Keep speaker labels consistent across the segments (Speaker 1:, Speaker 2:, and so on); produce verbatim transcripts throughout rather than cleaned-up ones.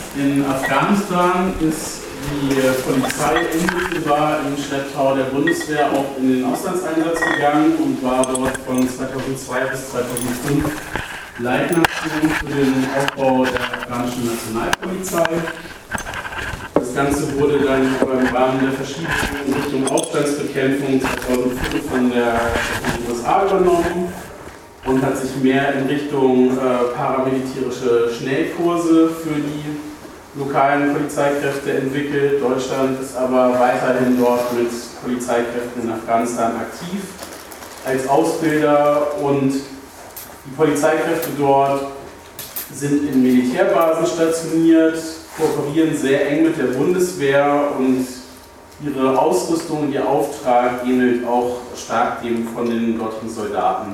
Speaker 1: In Afghanistan ist die Polizei unmittelbar im Schlepptau der Bundeswehr auch in den Auslandseinsatz gegangen und war dort von zweitausendzwei bis zweitausendfünf Leitnation für den Aufbau der afghanischen Nationalpolizei. Das Ganze wurde dann im Rahmen der Verschiebung in Richtung Aufstandsbekämpfung zweitausendfünf von der von den U S A übernommen und hat sich mehr in Richtung äh, paramilitärische Schnellkurse für die lokalen Polizeikräfte entwickelt. Deutschland ist aber weiterhin dort mit Polizeikräften in Afghanistan aktiv als Ausbilder, und die Polizeikräfte dort sind in Militärbasen stationiert, kooperieren sehr eng mit der Bundeswehr, und ihre Ausrüstung und ihr Auftrag ähnelt auch stark dem von den dortigen Soldaten.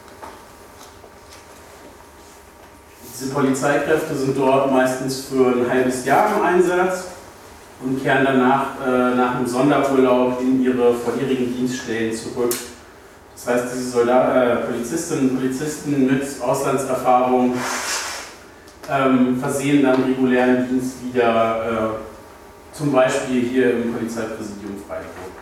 Speaker 1: Diese Polizeikräfte sind dort meistens für ein halbes Jahr im Einsatz und kehren danach äh, nach einem Sonderurlaub in ihre vorherigen Dienststellen zurück. Das heißt, diese Soldat, äh, Polizistinnen und Polizisten mit Auslandserfahrung ähm, versehen dann regulären Dienst wieder, äh, zum Beispiel hier im Polizeipräsidium Freiburg.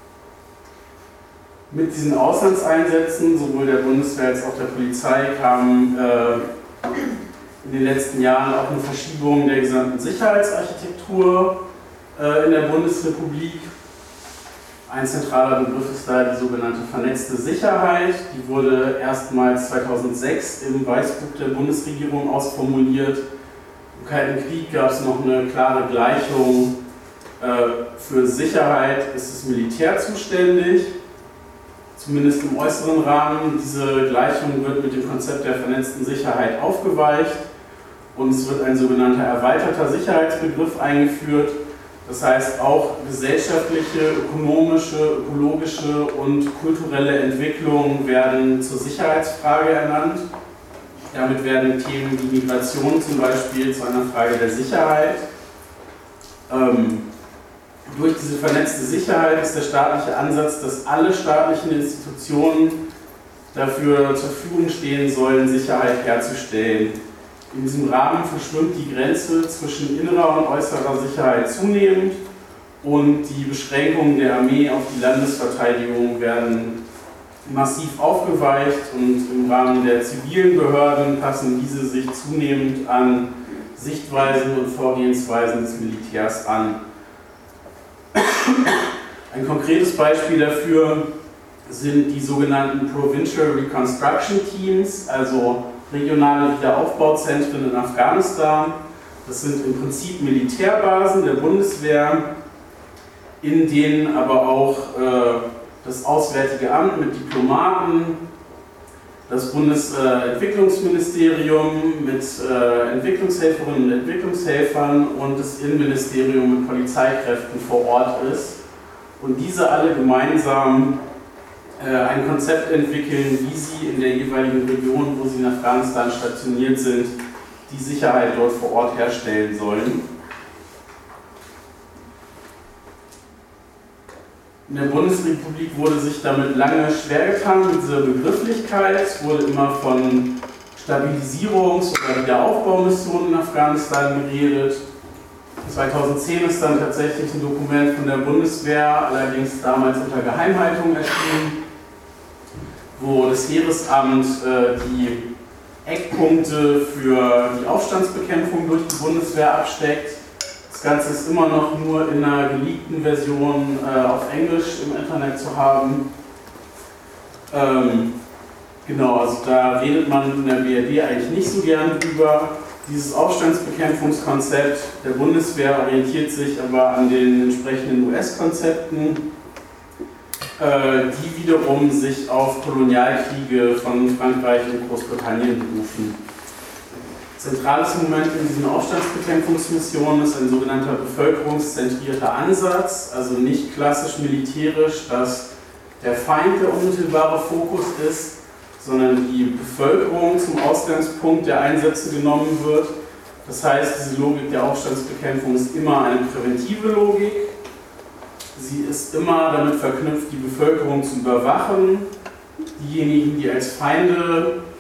Speaker 1: Mit diesen Auslandseinsätzen, sowohl der Bundeswehr als auch der Polizei, kam äh, in den letzten Jahren auch eine Verschiebung der gesamten Sicherheitsarchitektur äh, in der Bundesrepublik. Ein zentraler Begriff ist da die sogenannte vernetzte Sicherheit. Die wurde erstmals zweitausendsechs im Weißbuch der Bundesregierung ausformuliert. Im Kalten Krieg gab es noch eine klare Gleichung. Äh, für Sicherheit ist das Militär zuständig, zumindest im äußeren Rahmen. Diese Gleichung wird mit dem Konzept der vernetzten Sicherheit aufgeweicht und es wird ein sogenannter erweiterter Sicherheitsbegriff eingeführt. Das heißt, auch gesellschaftliche, ökonomische, ökologische und kulturelle Entwicklungen werden zur Sicherheitsfrage ernannt. Damit werden Themen wie Migration zum Beispiel zu einer Frage der Sicherheit. Ähm, Durch diese vernetzte Sicherheit ist der staatliche Ansatz, dass alle staatlichen Institutionen dafür zur Verfügung stehen sollen, Sicherheit herzustellen. In diesem Rahmen verschwimmt die Grenze zwischen innerer und äußerer Sicherheit zunehmend, und die Beschränkungen der Armee auf die Landesverteidigung werden massiv aufgeweicht, und im Rahmen der zivilen Behörden passen diese sich zunehmend an Sichtweisen und Vorgehensweisen des Militärs an. Ein konkretes Beispiel dafür sind die sogenannten Provincial Reconstruction Teams, also regionale Wiederaufbauzentren in Afghanistan. Das sind im Prinzip Militärbasen der Bundeswehr, in denen aber auch äh, das Auswärtige Amt mit Diplomaten, das Bundesentwicklungsministerium mit äh, Entwicklungshelferinnen und Entwicklungshelfern und das Innenministerium mit Polizeikräften vor Ort ist und diese alle gemeinsam äh, ein Konzept entwickeln, wie sie in der jeweiligen Region, wo sie in Afghanistan stationiert sind, die Sicherheit dort vor Ort herstellen sollen. In der Bundesrepublik wurde sich damit lange schwer getan mit dieser Begrifflichkeit. Es wurde immer von Stabilisierungs- oder Wiederaufbaumissionen in Afghanistan geredet. zweitausendzehn ist dann tatsächlich ein Dokument von der Bundeswehr, allerdings damals unter Geheimhaltung erschienen, wo das Heeresamt äh, die Eckpunkte für die Aufstandsbekämpfung durch die Bundeswehr absteckt. Das Ganze ist immer noch nur in einer geleakten Version äh, auf Englisch im Internet zu haben. Ähm, genau, also da redet man in der B R D eigentlich nicht so gern drüber. Dieses Aufstandsbekämpfungskonzept der Bundeswehr orientiert sich aber an den entsprechenden U S-Konzepten, äh, die wiederum sich auf Kolonialkriege von Frankreich und Großbritannien berufen. Zentrales Moment in diesen Aufstandsbekämpfungsmissionen ist ein sogenannter bevölkerungszentrierter Ansatz, also nicht klassisch militärisch, dass der Feind der unmittelbare Fokus ist, sondern die Bevölkerung zum Ausgangspunkt der Einsätze genommen wird. Das heißt, diese Logik der Aufstandsbekämpfung ist immer eine präventive Logik. Sie ist immer damit verknüpft, die Bevölkerung zu überwachen. Diejenigen, die als Feinde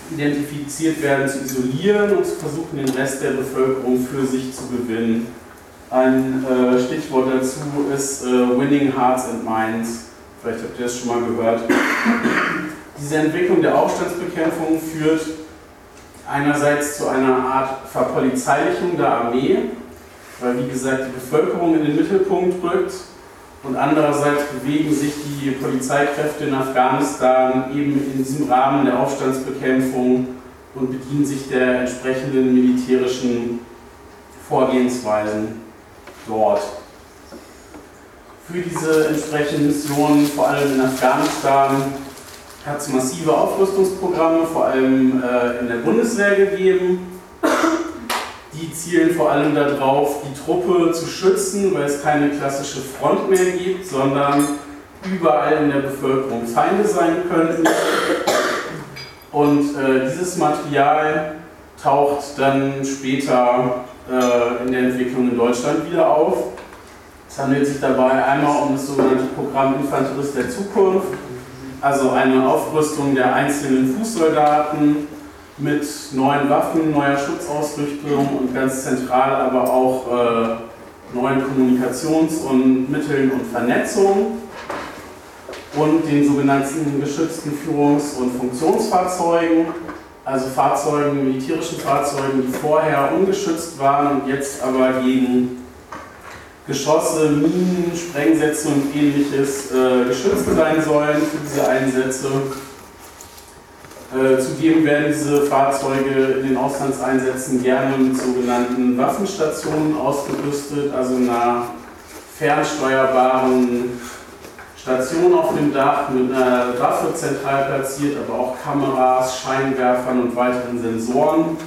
Speaker 1: identifiziert werden, zu isolieren und zu versuchen, den Rest der Bevölkerung für sich zu gewinnen. Ein äh, Stichwort dazu ist äh, Winning Hearts and Minds. Vielleicht habt ihr das schon mal gehört. Diese Entwicklung der Aufstandsbekämpfung führt einerseits zu einer Art Verpolizeilichung der Armee, weil wie gesagt die Bevölkerung in den Mittelpunkt rückt, und andererseits bewegen sich die Polizeikräfte in Afghanistan eben in diesem Rahmen der Aufstandsbekämpfung und bedienen sich der entsprechenden militärischen Vorgehensweisen dort. Für diese entsprechenden Missionen, vor allem in Afghanistan, hat es massive Aufrüstungsprogramme, vor allem äh, in der Bundeswehr gegeben. Die zielen vor allem darauf, die Truppe zu schützen, weil es keine klassische Front mehr gibt, sondern überall in der Bevölkerung Feinde sein könnten. Und äh, dieses Material taucht dann später äh, in der Entwicklung in Deutschland wieder auf. Es handelt sich dabei einmal um das sogenannte Programm Infanterist der Zukunft, also eine Aufrüstung der einzelnen Fußsoldaten mit neuen Waffen, neuer Schutzausrüstung und ganz zentral aber auch äh, neuen Kommunikations- und Mitteln und Vernetzung und den sogenannten geschützten Führungs- und Funktionsfahrzeugen, also Fahrzeugen, militärischen Fahrzeugen, die vorher ungeschützt waren und jetzt aber gegen Geschosse, Minen, Sprengsätze und ähnliches äh, geschützt sein sollen für diese Einsätze. Äh, zudem werden diese Fahrzeuge in den Auslandseinsätzen gerne mit sogenannten Waffenstationen ausgerüstet, also einer fernsteuerbaren Station auf dem Dach mit einer Waffe zentral platziert, aber auch Kameras, Scheinwerfern und weiteren Sensoren.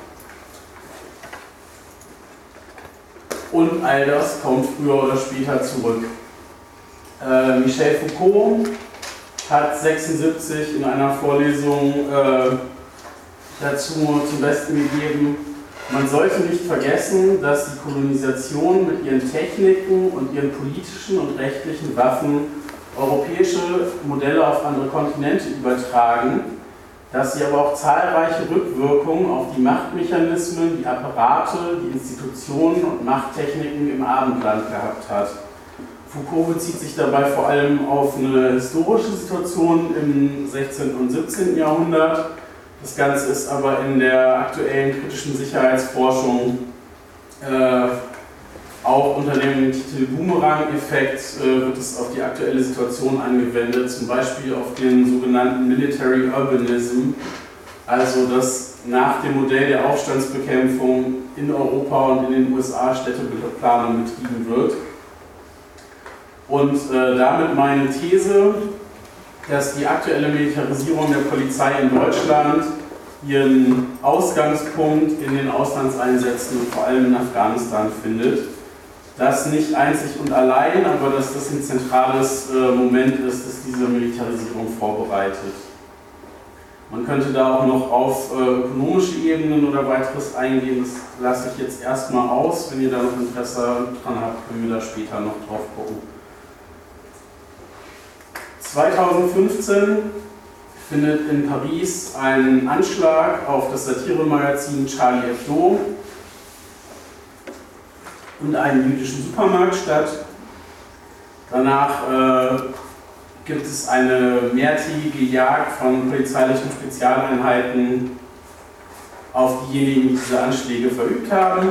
Speaker 1: Und all das kommt früher oder später zurück. Äh, Michel Foucault hat sechsundsiebzig in einer Vorlesung äh, dazu zum Besten gegeben, man sollte nicht vergessen, dass die Kolonisation mit ihren Techniken und ihren politischen und rechtlichen Waffen europäische Modelle auf andere Kontinente übertragen, dass sie aber auch zahlreiche Rückwirkungen auf die Machtmechanismen, die Apparate, die Institutionen und Machttechniken im Abendland gehabt hat. Foucault bezieht sich dabei vor allem auf eine historische Situation im sechzehnten und siebzehnten Jahrhundert. Das Ganze ist aber in der aktuellen kritischen Sicherheitsforschung äh, auch unter dem Titel Boomerang-Effekt äh, wird es auf die aktuelle Situation angewendet, zum Beispiel auf den sogenannten Military Urbanism, also dass nach dem Modell der Aufstandsbekämpfung in Europa und in den U S A Städteplanung betrieben wird. Und äh, damit meine These, dass die aktuelle Militarisierung der Polizei in Deutschland ihren Ausgangspunkt in den Auslandseinsätzen und vor allem in Afghanistan findet. Das nicht einzig und allein, aber dass das ein zentrales äh, Moment ist, das diese Militarisierung vorbereitet. Man könnte da auch noch auf äh, ökonomische Ebenen oder weiteres eingehen, das lasse ich jetzt erstmal aus. Wenn ihr da noch Interesse dran habt, können wir da später noch drauf gucken. zweitausendfünfzehn findet in Paris ein Anschlag auf das Satiremagazin Charlie Hebdo und einen jüdischen Supermarkt statt. Danach äh, gibt es eine mehrtägige Jagd von polizeilichen Spezialeinheiten auf diejenigen, die diese Anschläge verübt haben.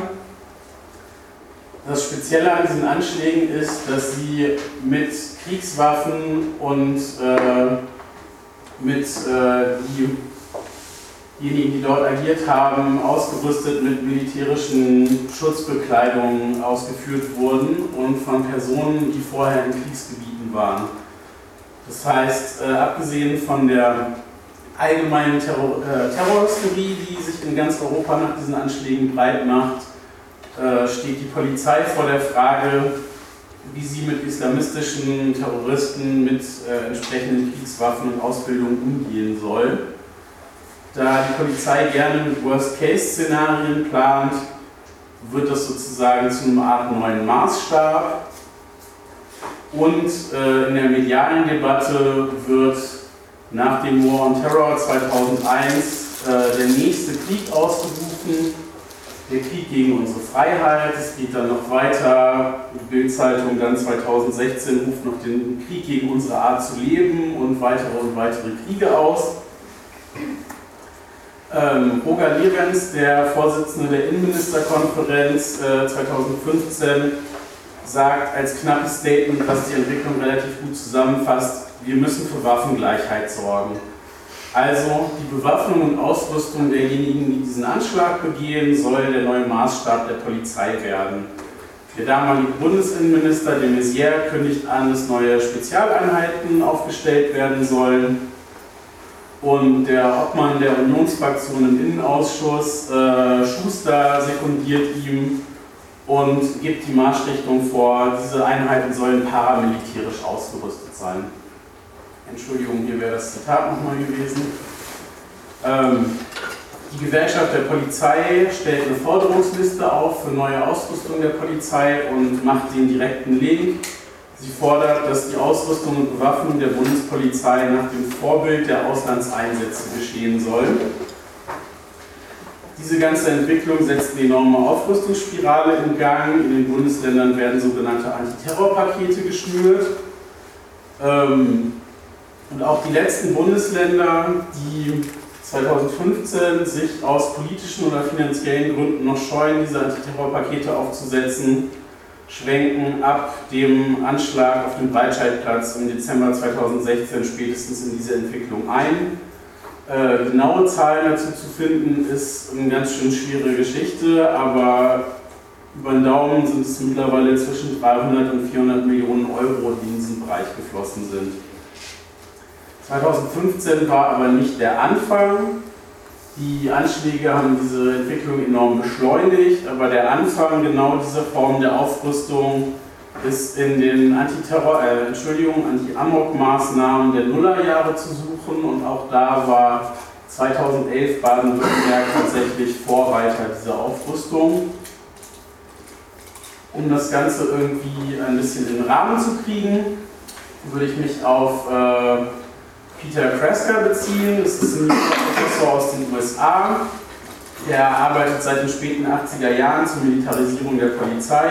Speaker 1: Das Spezielle an diesen Anschlägen ist, dass sie mit Kriegswaffen und äh, mit äh, diejenigen, die dort agiert haben, ausgerüstet mit militärischen Schutzbekleidungen ausgeführt wurden und von Personen, die vorher in Kriegsgebieten waren. Das heißt, äh, abgesehen von der allgemeinen Terror äh, Terrorhysterie, die sich in ganz Europa nach diesen Anschlägen breit macht, äh, steht die Polizei vor der Frage, wie sie mit islamistischen Terroristen mit äh, entsprechenden Kriegswaffen und Ausbildung umgehen soll. Da die Polizei gerne mit Worst-Case-Szenarien plant, wird das sozusagen zu einer Art neuen Maßstab. Und äh, in der medialen Debatte wird nach dem War on Terror zweitausendeins äh, der nächste Krieg ausgerufen, der Krieg gegen unsere Freiheit. Es geht dann noch weiter, die Bild-Zeitung dann zweitausendsechzehn ruft noch den Krieg gegen unsere Art zu leben und weitere und weitere Kriege aus. Ähm, Roger Lehrens, der Vorsitzende der Innenministerkonferenz äh, zweitausendfünfzehn, sagt als knappes Statement, was die Entwicklung relativ gut zusammenfasst: Wir müssen für Waffengleichheit sorgen. Also die Bewaffnung und Ausrüstung derjenigen, die diesen Anschlag begehen, soll der neue Maßstab der Polizei werden. Der damalige Bundesinnenminister de Maizière kündigt an, dass neue Spezialeinheiten aufgestellt werden sollen. Und der Obmann der Unionsfraktion im Innenausschuss, äh, Schuster, sekundiert ihm und gibt die Marschrichtung vor, diese Einheiten sollen paramilitärisch ausgerüstet sein. Entschuldigung, hier wäre das Zitat nochmal gewesen. Ähm, die Gewerkschaft der Polizei stellt eine Forderungsliste auf für neue Ausrüstung der Polizei und macht den direkten Link. Sie fordert, dass die Ausrüstung und Bewaffnung der Bundespolizei nach dem Vorbild der Auslandseinsätze geschehen soll. Diese ganze Entwicklung setzt eine enorme Aufrüstungsspirale in Gang. In den Bundesländern werden sogenannte Antiterrorpakete geschnürt. Ähm, Und auch die letzten Bundesländer, die zweitausendfünfzehn sich aus politischen oder finanziellen Gründen noch scheuen, diese Antiterrorpakete aufzusetzen, schwenken ab dem Anschlag auf dem Breitscheidplatz im Dezember zweitausendsechzehn spätestens in diese Entwicklung ein. Äh, genaue Zahlen dazu zu finden, ist eine ganz schön schwere Geschichte, aber über den Daumen sind es mittlerweile zwischen dreihundert und vierhundert Millionen Euro, die in diesen Bereich geflossen sind. zweitausendfünfzehn war aber nicht der Anfang. Die Anschläge haben diese Entwicklung enorm beschleunigt, aber der Anfang genau dieser Form der Aufrüstung ist in den Antiterror, äh, Entschuldigung, Anti-Amok-Maßnahmen der Nullerjahre zu suchen, und auch da war zweitausendelf Baden-Württemberg tatsächlich Vorreiter dieser Aufrüstung. Um das Ganze irgendwie ein bisschen in den Rahmen zu kriegen, würde ich mich auf äh, Peter Kreska beziehen. Das ist ein Professor aus den U S A. Der arbeitet seit den späten achtziger Jahren zur Militarisierung der Polizei.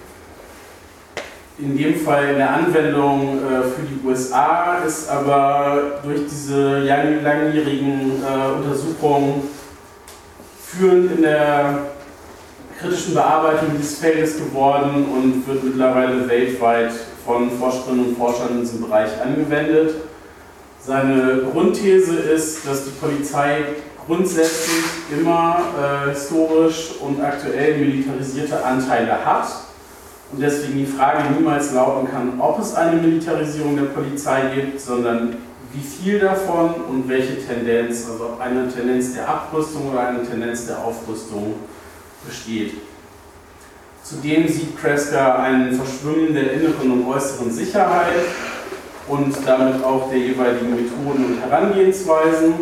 Speaker 1: In dem Fall in der Anwendung äh, für die U S A ist aber durch diese langjährigen äh, Untersuchungen führend in der kritischen Bearbeitung dieses Feldes geworden und wird mittlerweile weltweit von Forscherinnen und Forschern in diesem Bereich angewendet. Seine Grundthese ist, dass die Polizei grundsätzlich immer äh, historisch und aktuell militarisierte Anteile hat und deswegen die Frage niemals lauten kann, ob es eine Militarisierung der Polizei gibt, sondern wie viel davon und welche Tendenz, also ob eine Tendenz der Abrüstung oder eine Tendenz der Aufrüstung besteht. Zudem sieht Kreska ein Verschwimmen der inneren und äußeren Sicherheit und damit auch der jeweiligen Methoden und Herangehensweisen.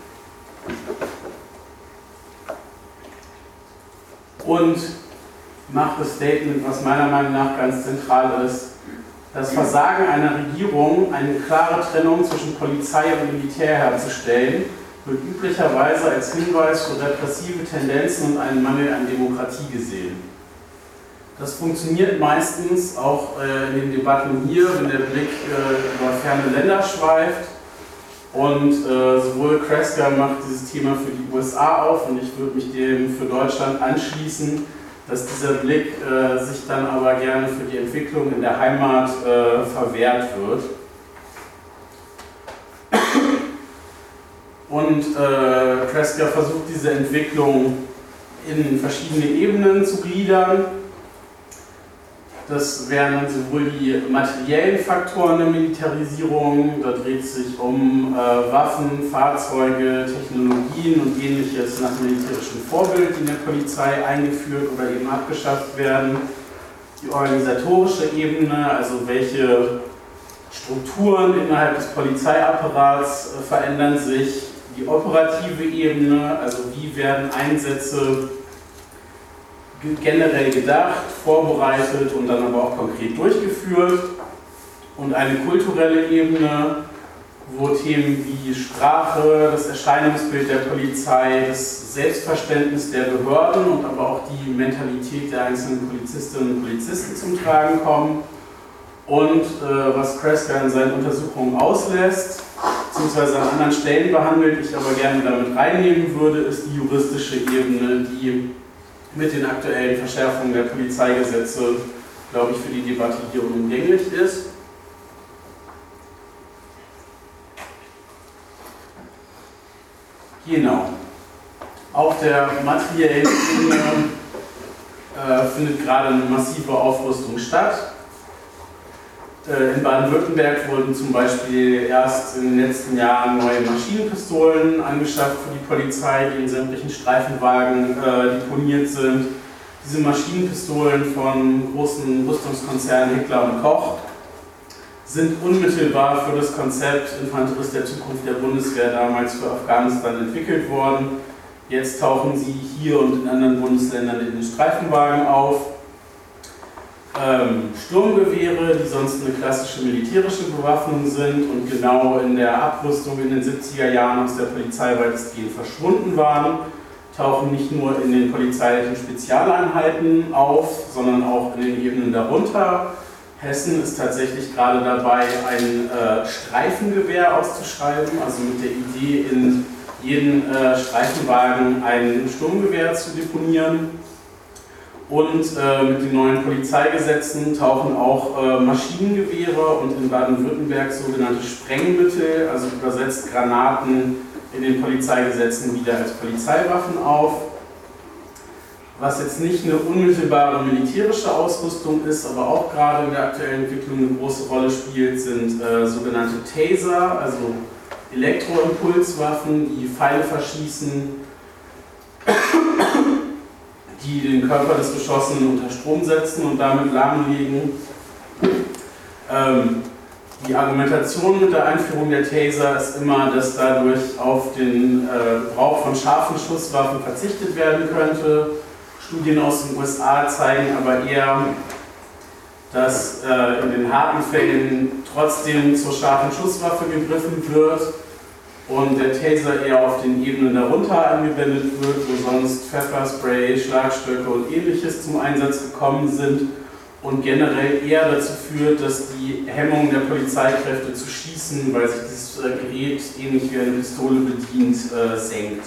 Speaker 1: Und macht das Statement, was meiner Meinung nach ganz zentral ist: Das Versagen einer Regierung, eine klare Trennung zwischen Polizei und Militär herzustellen, wird üblicherweise als Hinweis für repressive Tendenzen und einen Mangel an Demokratie gesehen. Das funktioniert meistens auch äh, in den Debatten hier, wenn der Blick äh, über ferne Länder schweift. Und äh, sowohl Kreska macht dieses Thema für die U S A auf, und ich würde mich dem für Deutschland anschließen, dass dieser Blick äh, sich dann aber gerne für die Entwicklung in der Heimat äh, verwehrt wird. Und äh, Kreska versucht diese Entwicklung in verschiedene Ebenen zu gliedern. Das wären sowohl die materiellen Faktoren der Militarisierung, da dreht es sich um äh, Waffen, Fahrzeuge, Technologien und ähnliches nach militärischem Vorbild, die in der Polizei eingeführt oder eben abgeschafft werden. Die organisatorische Ebene, also welche Strukturen innerhalb des Polizeiapparats äh, verändern sich. Die operative Ebene, also wie werden Einsätze generell gedacht, vorbereitet und dann aber auch konkret durchgeführt. Und eine kulturelle Ebene, wo Themen wie Sprache, das Erscheinungsbild der Polizei, das Selbstverständnis der Behörden und aber auch die Mentalität der einzelnen Polizistinnen und Polizisten zum Tragen kommen. Und äh, was Kreska in seinen Untersuchungen auslässt, beziehungsweise an anderen Stellen behandelt, ich aber gerne damit reinnehmen würde, ist die juristische Ebene, die mit den aktuellen Verschärfungen der Polizeigesetze, glaube ich, für die Debatte hier unumgänglich ist. Genau. Auf der materiellen Ebene äh, findet gerade eine massive Aufrüstung statt. Äh, in Baden-Württemberg wurden zum Beispiel erst in den letzten Jahren neue Maschinenpistolen angeschafft für die Polizei, die in sämtlichen Streifenwagen äh, deponiert sind. Diese Maschinenpistolen von großen Rüstungskonzernen Heckler und Koch sind unmittelbar für das Konzept Infanterist der Zukunft der Bundeswehr damals für Afghanistan entwickelt worden. Jetzt tauchen sie hier und in anderen Bundesländern in den Streifenwagen auf. Ähm, Sturmgewehre, die sonst eine klassische militärische Bewaffnung sind und genau in der Abrüstung in den siebziger Jahren aus der Polizei weitestgehend verschwunden waren, tauchen nicht nur in den polizeilichen Spezialeinheiten auf, sondern auch in den Ebenen darunter. Hessen ist tatsächlich gerade dabei, ein äh, Streifengewehr auszuschreiben, also mit der Idee, in jeden äh, Streifenwagen ein Sturmgewehr zu deponieren. Und äh, mit den neuen Polizeigesetzen tauchen auch äh, Maschinengewehre und in Baden-Württemberg sogenannte Sprengmittel, also übersetzt Granaten, in den Polizeigesetzen wieder als Polizeiwaffen auf. Was jetzt nicht eine unmittelbare militärische Ausrüstung ist, aber auch gerade in der aktuellen Entwicklung eine große Rolle spielt, sind äh, sogenannte Taser, also Elektroimpulswaffen, die Pfeile verschießen, die den Körper des Geschossenen unter Strom setzen und damit lahmlegen. Ähm, die Argumentation mit der Einführung der Taser ist immer, dass dadurch auf den äh, Gebrauch von scharfen Schusswaffen verzichtet werden könnte. Studien aus den U S A zeigen aber eher, dass äh, in den harten Fällen trotzdem zur scharfen Schusswaffe gegriffen wird und der Taser eher auf den Ebenen darunter angewendet wird, wo sonst Pfefferspray, Schlagstöcke und ähnliches zum Einsatz gekommen sind und generell eher dazu führt, dass die Hemmung der Polizeikräfte zu schießen, weil sich dieses äh, Gerät ähnlich wie eine Pistole bedient, äh, senkt.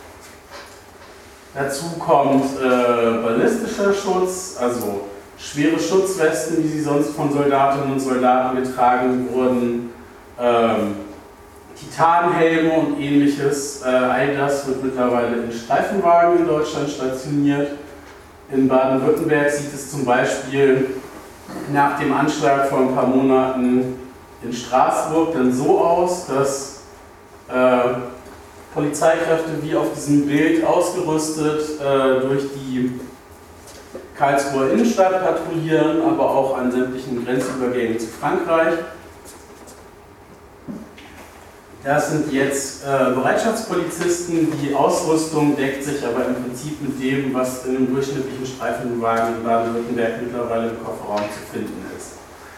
Speaker 1: Dazu kommt äh, ballistischer Schutz, also schwere Schutzwesten, wie sie sonst von Soldatinnen und Soldaten getragen wurden, ähm, Titanhelme und ähnliches. Äh, all das wird mittlerweile in Streifenwagen in Deutschland stationiert. In Baden-Württemberg sieht es zum Beispiel nach dem Anschlag vor ein paar Monaten in Straßburg dann so aus, dass äh, Polizeikräfte wie auf diesem Bild ausgerüstet äh, durch die Karlsruher Innenstadt patrouillieren, aber auch an sämtlichen Grenzübergängen zu Frankreich. Das sind jetzt äh, Bereitschaftspolizisten, die Ausrüstung deckt sich aber im Prinzip mit dem, was in einem durchschnittlichen Streifenwagen in Baden-Württemberg mittlerweile im Kofferraum zu finden ist.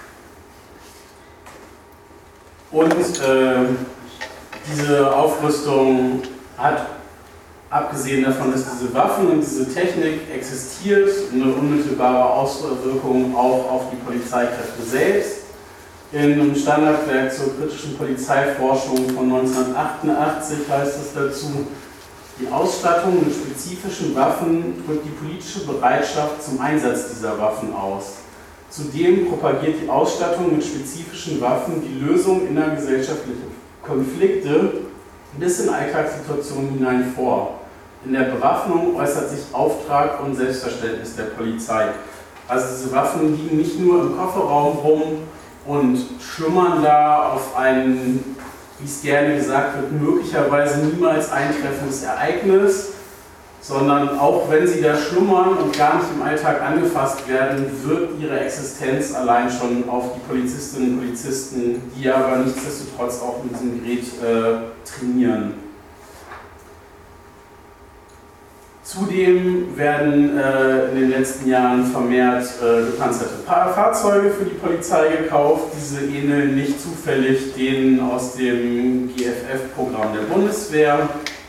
Speaker 1: Und äh, diese Aufrüstung hat, abgesehen davon, dass diese Waffen und diese Technik existiert, eine unmittelbare Auswirkung auch auf die Polizeikräfte selbst. In einem Standardwerk zur kritischen Polizeiforschung von neunzehnhundertachtundachtzig heißt es dazu, die Ausstattung mit spezifischen Waffen drückt die politische Bereitschaft zum Einsatz dieser Waffen aus. Zudem propagiert die Ausstattung mit spezifischen Waffen die Lösung innergesellschaftlicher Konflikte bis in Alltagssituationen hinein vor. In der Bewaffnung äußert sich Auftrag und Selbstverständnis der Polizei. Also diese Waffen liegen nicht nur im Kofferraum rum und schlummern da auf ein, wie es gerne gesagt wird, möglicherweise niemals eintreffendes Ereignis, sondern auch wenn sie da schlummern und gar nicht im Alltag angefasst werden, wirkt ihre Existenz allein schon auf die Polizistinnen und Polizisten, die aber nichtsdestotrotz auch mit diesem Gerät äh, trainieren. Zudem werden äh, in den letzten Jahren vermehrt äh, gepanzerte Fahrzeuge für die Polizei gekauft. Diese ähneln nicht zufällig denen aus dem G F F-Programm der Bundeswehr.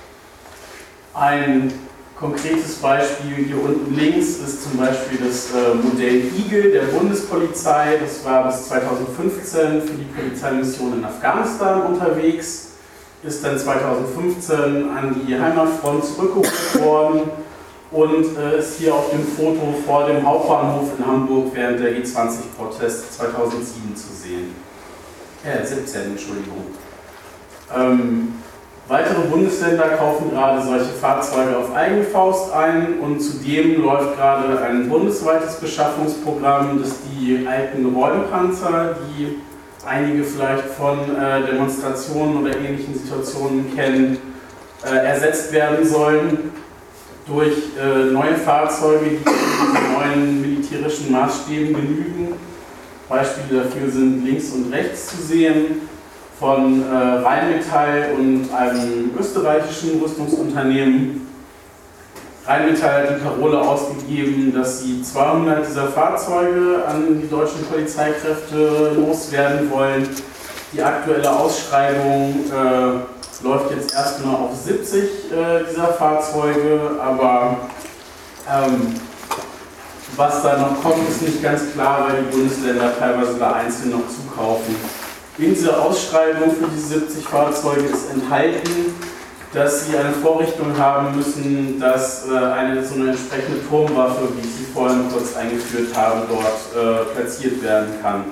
Speaker 1: Ein konkretes Beispiel hier unten links ist zum Beispiel das äh, Modell Eagle der Bundespolizei. Das war bis zweitausendfünfzehn für die Polizeimission in Afghanistan unterwegs, ist dann zweitausendfünfzehn an die Heimatfront zurückgeholt worden und äh, ist hier auf dem Foto vor dem Hauptbahnhof in Hamburg während der G zwanzig-Proteste zweitausendsieben zu sehen. Äh, siebzehn, Entschuldigung. Ähm, weitere Bundesländer kaufen gerade solche Fahrzeuge auf eigene Faust ein und zudem läuft gerade ein bundesweites Beschaffungsprogramm, das die alten Räumpanzer, die einige vielleicht von äh, Demonstrationen oder ähnlichen Situationen kennen, äh, ersetzt werden sollen durch äh, neue Fahrzeuge, die diesen neuen militärischen Maßstäben genügen. Beispiele dafür sind links und rechts zu sehen, von äh, Rheinmetall und einem österreichischen Rüstungsunternehmen. Rheinmetall hat die Parole ausgegeben, dass sie zweihundert dieser Fahrzeuge an die deutschen Polizeikräfte loswerden wollen. Die aktuelle Ausschreibung äh, läuft jetzt erstmal auf siebzig äh, dieser Fahrzeuge, aber ähm, was da noch kommt, ist nicht ganz klar, weil die Bundesländer teilweise da einzeln noch zukaufen. In dieser Ausschreibung für diese siebzig Fahrzeuge ist enthalten, dass sie eine Vorrichtung haben müssen, dass äh, eine so eine entsprechende Turmwaffe, wie ich sie vorhin kurz eingeführt habe, dort äh, platziert werden kann.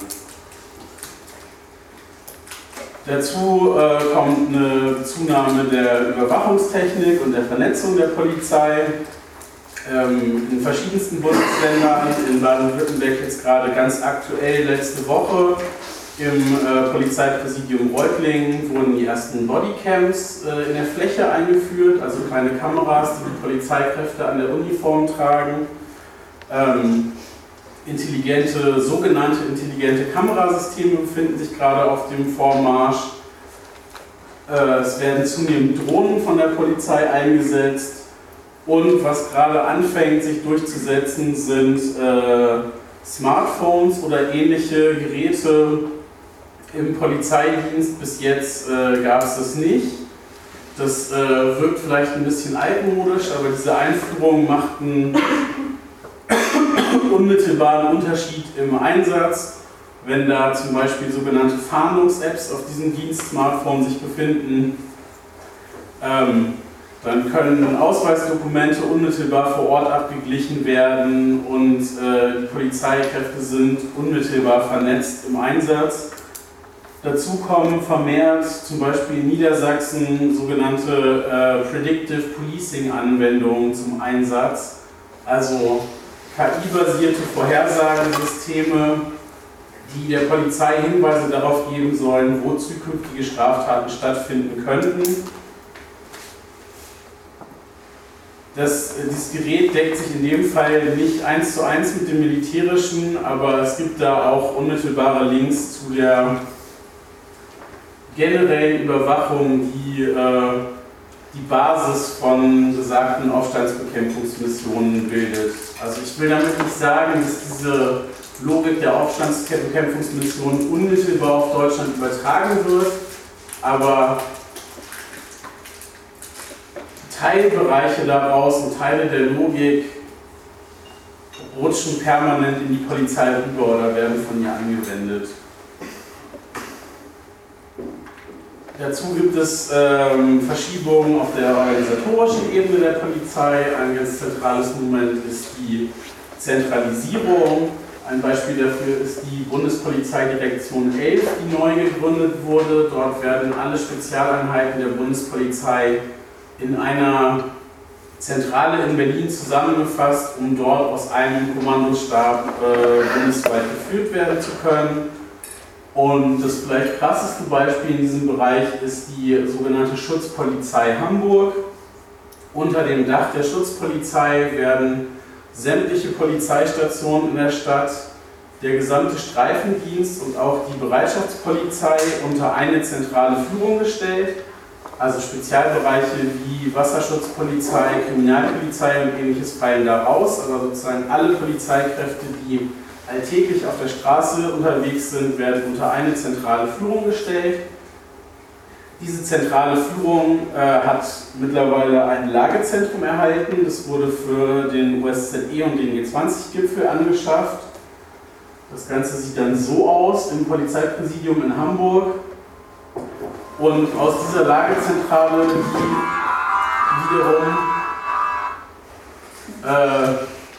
Speaker 1: Dazu äh, kommt eine Zunahme der Überwachungstechnik und der Vernetzung der Polizei. Ähm, in verschiedensten Bundesländern, in Baden-Württemberg jetzt gerade ganz aktuell letzte Woche, im äh, Polizeipräsidium Reutlingen wurden die ersten Bodycams äh, in der Fläche eingeführt, also kleine Kameras, die die Polizeikräfte an der Uniform tragen. Ähm, intelligente, sogenannte intelligente Kamerasysteme befinden sich gerade auf dem Vormarsch. Äh, es werden zunehmend Drohnen von der Polizei eingesetzt. Und was gerade anfängt, sich durchzusetzen, sind äh, Smartphones oder ähnliche Geräte im Polizeidienst. Bis jetzt äh, gab es das nicht. Das äh, wirkt vielleicht ein bisschen altmodisch, aber diese Einführung macht einen unmittelbaren Unterschied im Einsatz. Wenn da zum Beispiel sogenannte Fahndungs-Apps auf diesem Dienst-Smartphone sich befinden, ähm, dann können Ausweisdokumente unmittelbar vor Ort abgeglichen werden und äh, die Polizeikräfte sind unmittelbar vernetzt im Einsatz. Dazu kommen vermehrt zum Beispiel in Niedersachsen sogenannte äh, Predictive Policing-Anwendungen zum Einsatz, also K I-basierte Vorhersagesysteme, die der Polizei Hinweise darauf geben sollen, wo zukünftige Straftaten stattfinden könnten. Das, dieses Gerät deckt sich in dem Fall nicht eins zu eins mit dem militärischen, aber es gibt da auch unmittelbare Links zu der generellen Überwachung, die äh, die Basis von besagten Aufstandsbekämpfungsmissionen bildet. Also ich will damit nicht sagen, dass diese Logik der Aufstandsbekämpfungsmissionen unmittelbar auf Deutschland übertragen wird, aber Teilbereiche daraus und Teile der Logik rutschen permanent in die Polizei rüber oder werden von ihr angewendet. Dazu gibt es ähm, Verschiebungen auf der organisatorischen Ebene der Polizei. Ein ganz zentrales Moment ist die Zentralisierung. Ein Beispiel dafür ist die Bundespolizeidirektion elf, die neu gegründet wurde. Dort werden alle Spezialeinheiten der Bundespolizei in einer Zentrale in Berlin zusammengefasst, um dort aus einem Kommandostab äh, bundesweit geführt werden zu können. Und das vielleicht krasseste Beispiel in diesem Bereich ist die sogenannte Schutzpolizei Hamburg. Unter dem Dach der Schutzpolizei werden sämtliche Polizeistationen in der Stadt, der gesamte Streifendienst und auch die Bereitschaftspolizei unter eine zentrale Führung gestellt. Also Spezialbereiche wie Wasserschutzpolizei, Kriminalpolizei und ähnliches fallen da raus, aber sozusagen alle Polizeikräfte, die alltäglich auf der Straße unterwegs sind, werden unter eine zentrale Führung gestellt. Diese zentrale Führung äh, hat mittlerweile ein Lagezentrum erhalten. Das wurde für den O S Z E und den G zwanzig Gipfel angeschafft. Das Ganze sieht dann so aus im Polizeipräsidium in Hamburg. Und aus dieser Lagezentrale, die wiederum, äh,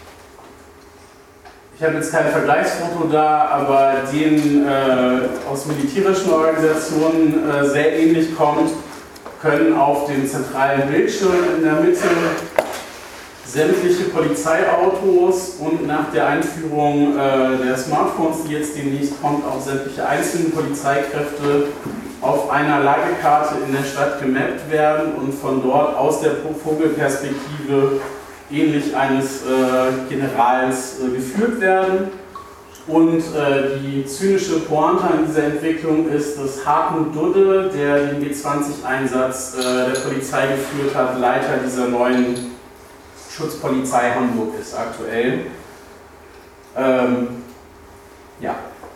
Speaker 1: ich habe jetzt kein Vergleichsfoto da, aber den äh, aus militärischen Organisationen äh, sehr ähnlich kommt, können auf dem zentralen Bildschirm in der Mitte sämtliche Polizeiautos und nach der Einführung äh, der Smartphones, die jetzt demnächst kommt, auch sämtliche einzelne Polizeikräfte auf einer Lagekarte in der Stadt gemappt werden und von dort aus der Vogelperspektive ähnlich eines äh, Generals äh, geführt werden. Und äh, die zynische Pointe an dieser Entwicklung ist, dass Hartmut Dudde, der den G zwanzig Einsatz äh, der Polizei geführt hat, Leiter dieser neuen Schutzpolizei Hamburg ist aktuell. Ähm, ja.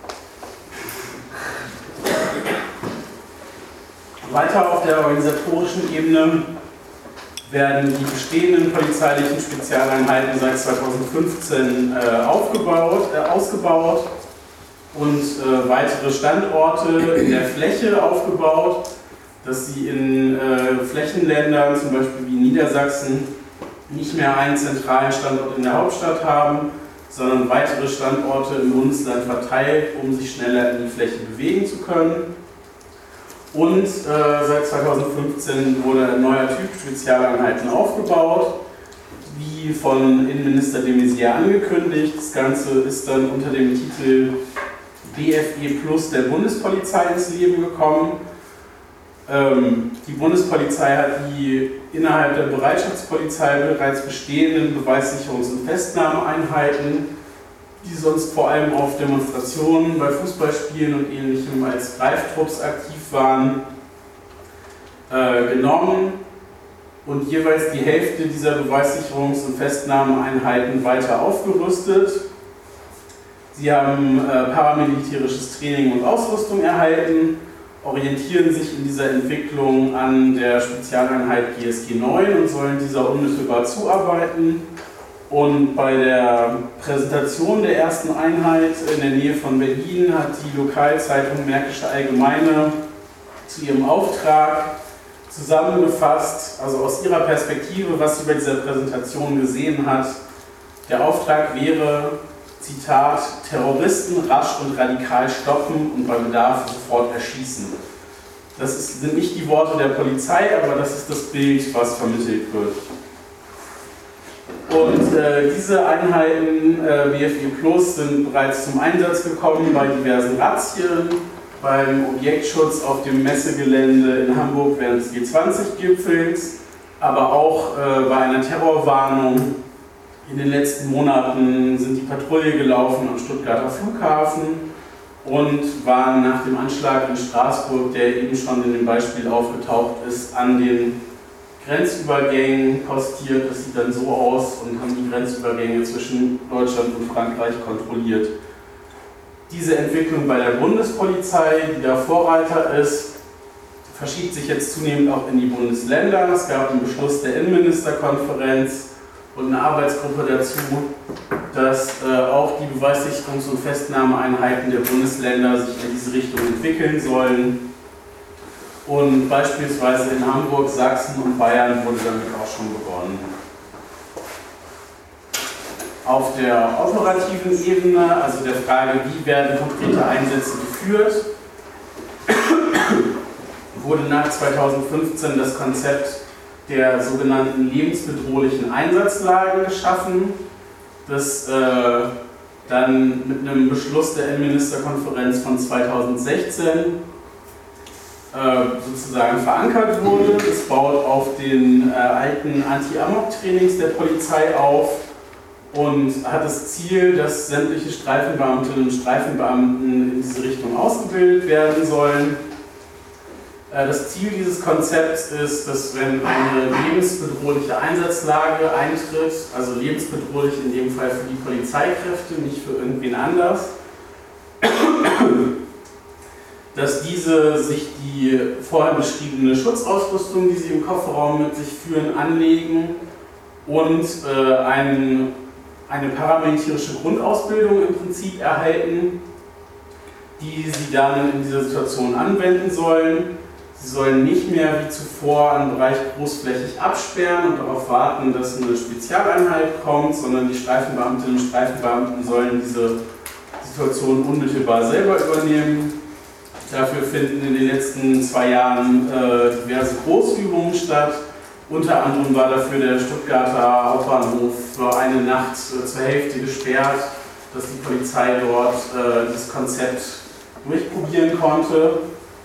Speaker 1: Weiter auf der organisatorischen Ebene werden die bestehenden polizeilichen Spezialeinheiten seit zweitausendfünfzehn äh, aufgebaut, äh, ausgebaut und äh, weitere Standorte in der Fläche aufgebaut, dass sie in äh, Flächenländern, zum Beispiel wie Niedersachsen, nicht mehr einen zentralen Standort in der Hauptstadt haben, sondern weitere Standorte im Bundesland verteilt, um sich schneller in die Fläche bewegen zu können. Und äh, seit zweitausendfünfzehn wurde ein neuer Typ Spezialeinheiten aufgebaut, wie von Innenminister de Maizière angekündigt. Das Ganze ist dann unter dem Titel B F E Plus der Bundespolizei ins Leben gekommen. Ähm, die Bundespolizei hat die innerhalb der Bereitschaftspolizei bereits bestehenden Beweissicherungs- und Festnahmeeinheiten, die sonst vor allem auf Demonstrationen, bei Fußballspielen und Ähnlichem als Greiftrupps aktiv waren, äh, genommen und jeweils die Hälfte dieser Beweissicherungs- und Festnahmeeinheiten weiter aufgerüstet. Sie haben äh, paramilitärisches Training und Ausrüstung erhalten, orientieren sich in dieser Entwicklung an der Spezialeinheit G S G neun und sollen dieser unmittelbar zuarbeiten. Und bei der Präsentation der ersten Einheit in der Nähe von Berlin hat die Lokalzeitung Märkische Allgemeine zu ihrem Auftrag zusammengefasst, also aus ihrer Perspektive, was sie bei dieser Präsentation gesehen hat. Der Auftrag wäre, Zitat, Terroristen rasch und radikal stoppen und bei Bedarf sofort erschießen. Das ist, sind nicht die Worte der Polizei, aber das ist das Bild, was vermittelt wird. Und äh, diese Einheiten äh, B F E Plus sind bereits zum Einsatz gekommen bei diversen Razzien, beim Objektschutz auf dem Messegelände in Hamburg während des G zwanzig Gipfels, aber auch äh, bei einer Terrorwarnung. In den letzten Monaten sind die Patrouille gelaufen am Stuttgarter Flughafen und waren nach dem Anschlag in Straßburg, der eben schon in dem Beispiel aufgetaucht ist, an den Grenzübergängen postiert. Das sieht dann so aus und haben die Grenzübergänge zwischen Deutschland und Frankreich kontrolliert. Diese Entwicklung bei der Bundespolizei, die da Vorreiter ist, verschiebt sich jetzt zunehmend auch in die Bundesländer. Es gab einen Beschluss der Innenministerkonferenz und eine Arbeitsgruppe dazu, dass äh, auch die Beweissicherungs- und Festnahmeeinheiten der Bundesländer sich in diese Richtung entwickeln sollen. Und beispielsweise in Hamburg, Sachsen und Bayern wurde damit auch schon begonnen. Auf der operativen Ebene, also der Frage, wie werden konkrete Einsätze geführt, wurde nach zweitausendfünfzehn das Konzept der sogenannten lebensbedrohlichen Einsatzlagen geschaffen, das äh, dann mit einem Beschluss der Innenministerkonferenz von zweitausendsechzehn äh, sozusagen verankert wurde. Es baut auf den äh, alten Anti-Amok-Trainings der Polizei auf und hat das Ziel, dass sämtliche Streifenbeamtinnen und Streifenbeamten in diese Richtung ausgebildet werden sollen. Das Ziel dieses Konzepts ist, dass wenn eine lebensbedrohliche Einsatzlage eintritt, also lebensbedrohlich in dem Fall für die Polizeikräfte, nicht für irgendwen anders, dass diese sich die vorher beschriebene Schutzausrüstung, die sie im Kofferraum mit sich führen, anlegen und äh, ein, eine paramilitärische Grundausbildung im Prinzip erhalten, die sie dann in dieser Situation anwenden sollen. Sie sollen nicht mehr wie zuvor einen Bereich großflächig absperren und darauf warten, dass eine Spezialeinheit kommt, sondern die Streifenbeamtinnen und Streifenbeamten sollen diese Situation unmittelbar selber übernehmen. Dafür finden in den letzten zwei Jahren äh, diverse Großübungen statt. Unter anderem war dafür der Stuttgarter Hauptbahnhof für eine Nacht äh, zur Hälfte gesperrt, dass die Polizei dort äh, das Konzept durchprobieren konnte.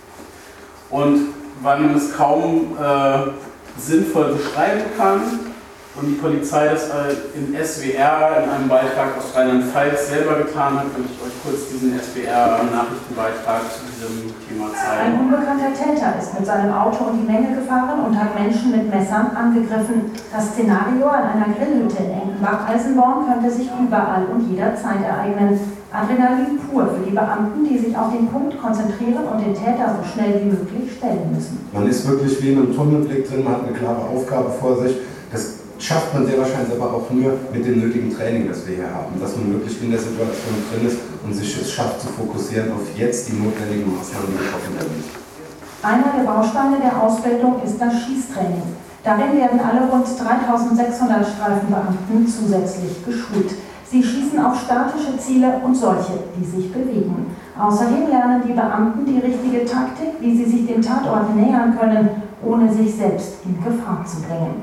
Speaker 1: Und weil man es kaum äh, sinnvoll beschreiben kann und die Polizei das äh, in S W R in einem Beitrag aus Rheinland-Pfalz selber getan hat, will ich euch kurz diesen S W R-Nachrichtenbeitrag zu diesem Thema zeigen.
Speaker 2: Ein unbekannter Täter ist mit seinem Auto in die Menge gefahren und hat Menschen mit Messern angegriffen. Das Szenario an einer Grillhütte in Enkenbach-Eisenborn könnte sich überall und jederzeit ereignen. Adrenalin pur für die Beamten, die sich auf den Punkt konzentrieren und den Täter so schnell wie möglich stellen müssen.
Speaker 3: Man ist wirklich wie in einem Tunnelblick drin, man hat eine klare Aufgabe vor sich. Das schafft man sehr wahrscheinlich aber auch nur mit dem nötigen Training, das wir hier haben. Dass man wirklich in der Situation drin ist und sich es schafft zu fokussieren auf jetzt die notwendigen Maßnahmen, die getroffen werden müssen.
Speaker 2: Einer der Bausteine der Ausbildung ist das Schießtraining. Darin werden alle rund dreitausendsechshundert Streifenbeamten zusätzlich geschult. Sie schießen auf statische Ziele und solche, die sich bewegen. Außerdem lernen die Beamten die richtige Taktik, wie sie sich dem Tatort nähern können, ohne sich selbst in Gefahr zu bringen.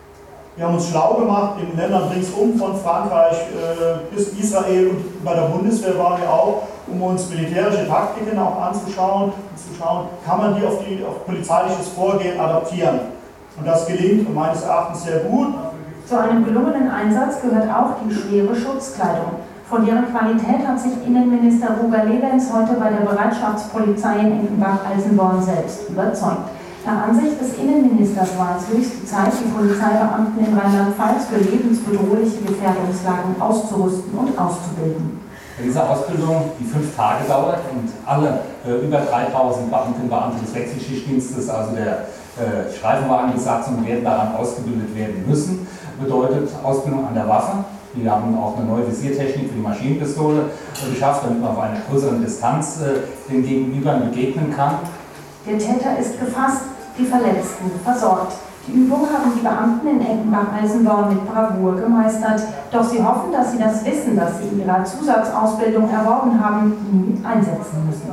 Speaker 4: Wir haben uns schlau gemacht in Ländern ringsum von Frankreich äh, bis Israel, und bei der Bundeswehr waren wir auch, um uns militärische Taktiken auch anzuschauen und zu schauen, kann man die auf, die auf polizeiliches Vorgehen adaptieren. Und das gelingt meines Erachtens sehr gut.
Speaker 2: Zu einem gelungenen Einsatz gehört auch die schwere Schutzkleidung. Von deren Qualität hat sich Innenminister Roger Lewens heute bei der Bereitschaftspolizei in Enkenbach-Eisenborn selbst überzeugt. Nach Ansicht des Innenministers war es höchste Zeit, die Polizeibeamten in Rheinland-Pfalz für lebensbedrohliche Gefährdungslagen auszurüsten und auszubilden.
Speaker 5: Diese Ausbildung, die fünf Tage dauert und alle äh, über dreitausend Beamtinnen und Beamte des Wechselschichtdienstes, also der äh, Streifenwagenbesatzung, werden daran ausgebildet werden müssen, bedeutet Ausbildung an der Waffe. Wir haben auch eine neue Visiertechnik für die Maschinenpistole geschafft, damit man auf einer größeren Distanz äh, den Gegenübern begegnen kann.
Speaker 2: Der Täter ist gefasst, die Verletzten versorgt. Die Übung haben die Beamten in Enkenbach-Eisenborn mit Bravour gemeistert. Doch sie hoffen, dass sie das Wissen, das sie in ihrer Zusatzausbildung erworben haben, nie einsetzen müssen.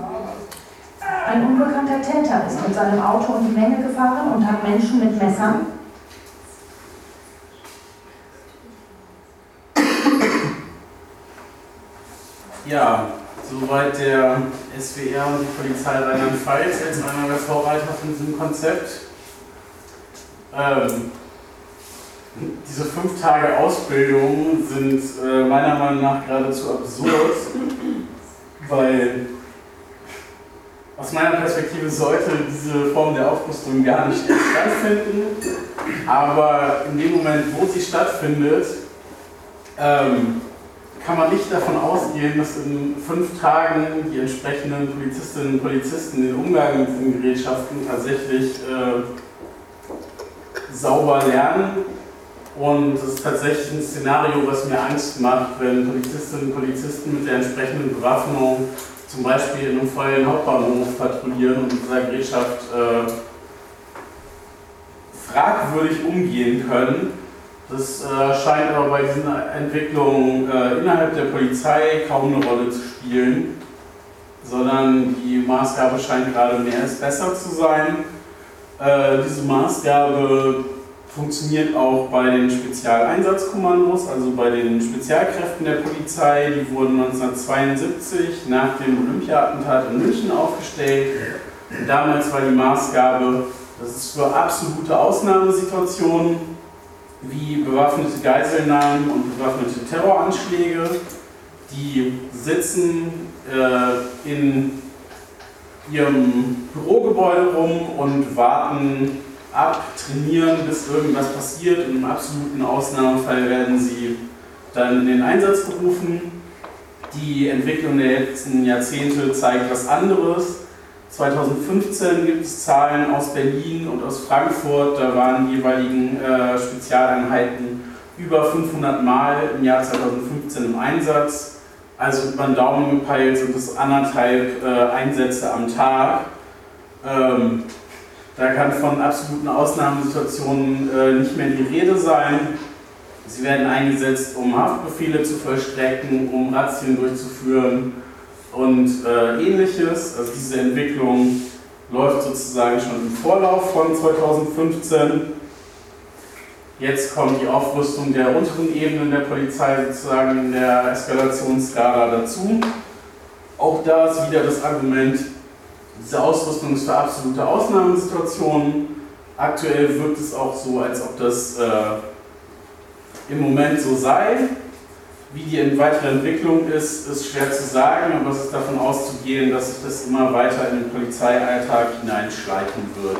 Speaker 2: Ein unbekannter Täter ist mit seinem Auto in die Menge gefahren und hat Menschen mit Messern
Speaker 1: Ja, soweit der S W R und die Polizei Rheinland-Pfalz als einer der Vorreiter von diesem Konzept. Ähm, diese fünf Tage Ausbildung sind äh, meiner Meinung nach geradezu absurd, weil aus meiner Perspektive sollte diese Form der Aufrüstung gar nicht erst stattfinden, aber in dem Moment, wo sie stattfindet, ähm, kann man nicht davon ausgehen, dass in fünf Tagen die entsprechenden Polizistinnen und Polizisten den Umgang mit diesen Gerätschaften tatsächlich äh, sauber lernen. Und das ist tatsächlich ein Szenario, was mir Angst macht, wenn Polizistinnen und Polizisten mit der entsprechenden Bewaffnung zum Beispiel in einem vollen Hauptbahnhof patrouillieren und mit dieser Gerätschaft äh, fragwürdig umgehen können. Das äh, scheint aber bei diesen Entwicklungen äh, innerhalb der Polizei kaum eine Rolle zu spielen, sondern die Maßgabe scheint gerade mehr ist besser zu sein. Äh, diese Maßgabe funktioniert auch bei den Spezialeinsatzkommandos, also bei den Spezialkräften der Polizei. Die wurden neunzehnhundertzweiundsiebzig nach dem Olympia-Attentat in München aufgestellt. Damals war die Maßgabe, dass es für absolute Ausnahmesituationen wie bewaffnete Geiselnahmen und bewaffnete Terroranschläge, die sitzen äh, in ihrem Bürogebäude rum und warten ab, trainieren, bis irgendwas passiert. Und im absoluten Ausnahmefall werden sie dann in den Einsatz berufen. Die Entwicklung der letzten Jahrzehnte zeigt was anderes. zweitausendfünfzehn gibt es Zahlen aus Berlin und aus Frankfurt, da waren die jeweiligen äh, Spezialeinheiten über fünfhundert Mal im Jahr zweitausendfünfzehn im Einsatz. Also über den Daumen gepeilt sind es anderthalb äh, Einsätze am Tag. Ähm, da kann von absoluten Ausnahmesituationen äh, nicht mehr die Rede sein. Sie werden eingesetzt, um Haftbefehle zu vollstrecken, um Razzien durchzuführen und äh, ähnliches. Also diese Entwicklung läuft sozusagen schon im Vorlauf von zweitausendfünfzehn. Jetzt kommt die Aufrüstung der unteren Ebenen der Polizei sozusagen in der Eskalationsskala dazu. Auch da ist wieder das Argument, diese Ausrüstung ist für absolute Ausnahmesituationen. Aktuell wirkt es auch so, als ob das äh, im Moment so sei. Wie die weitere Entwicklung ist, ist schwer zu sagen, aber es ist davon auszugehen, dass sich das immer weiter in den Polizeialltag hineinschleichen wird.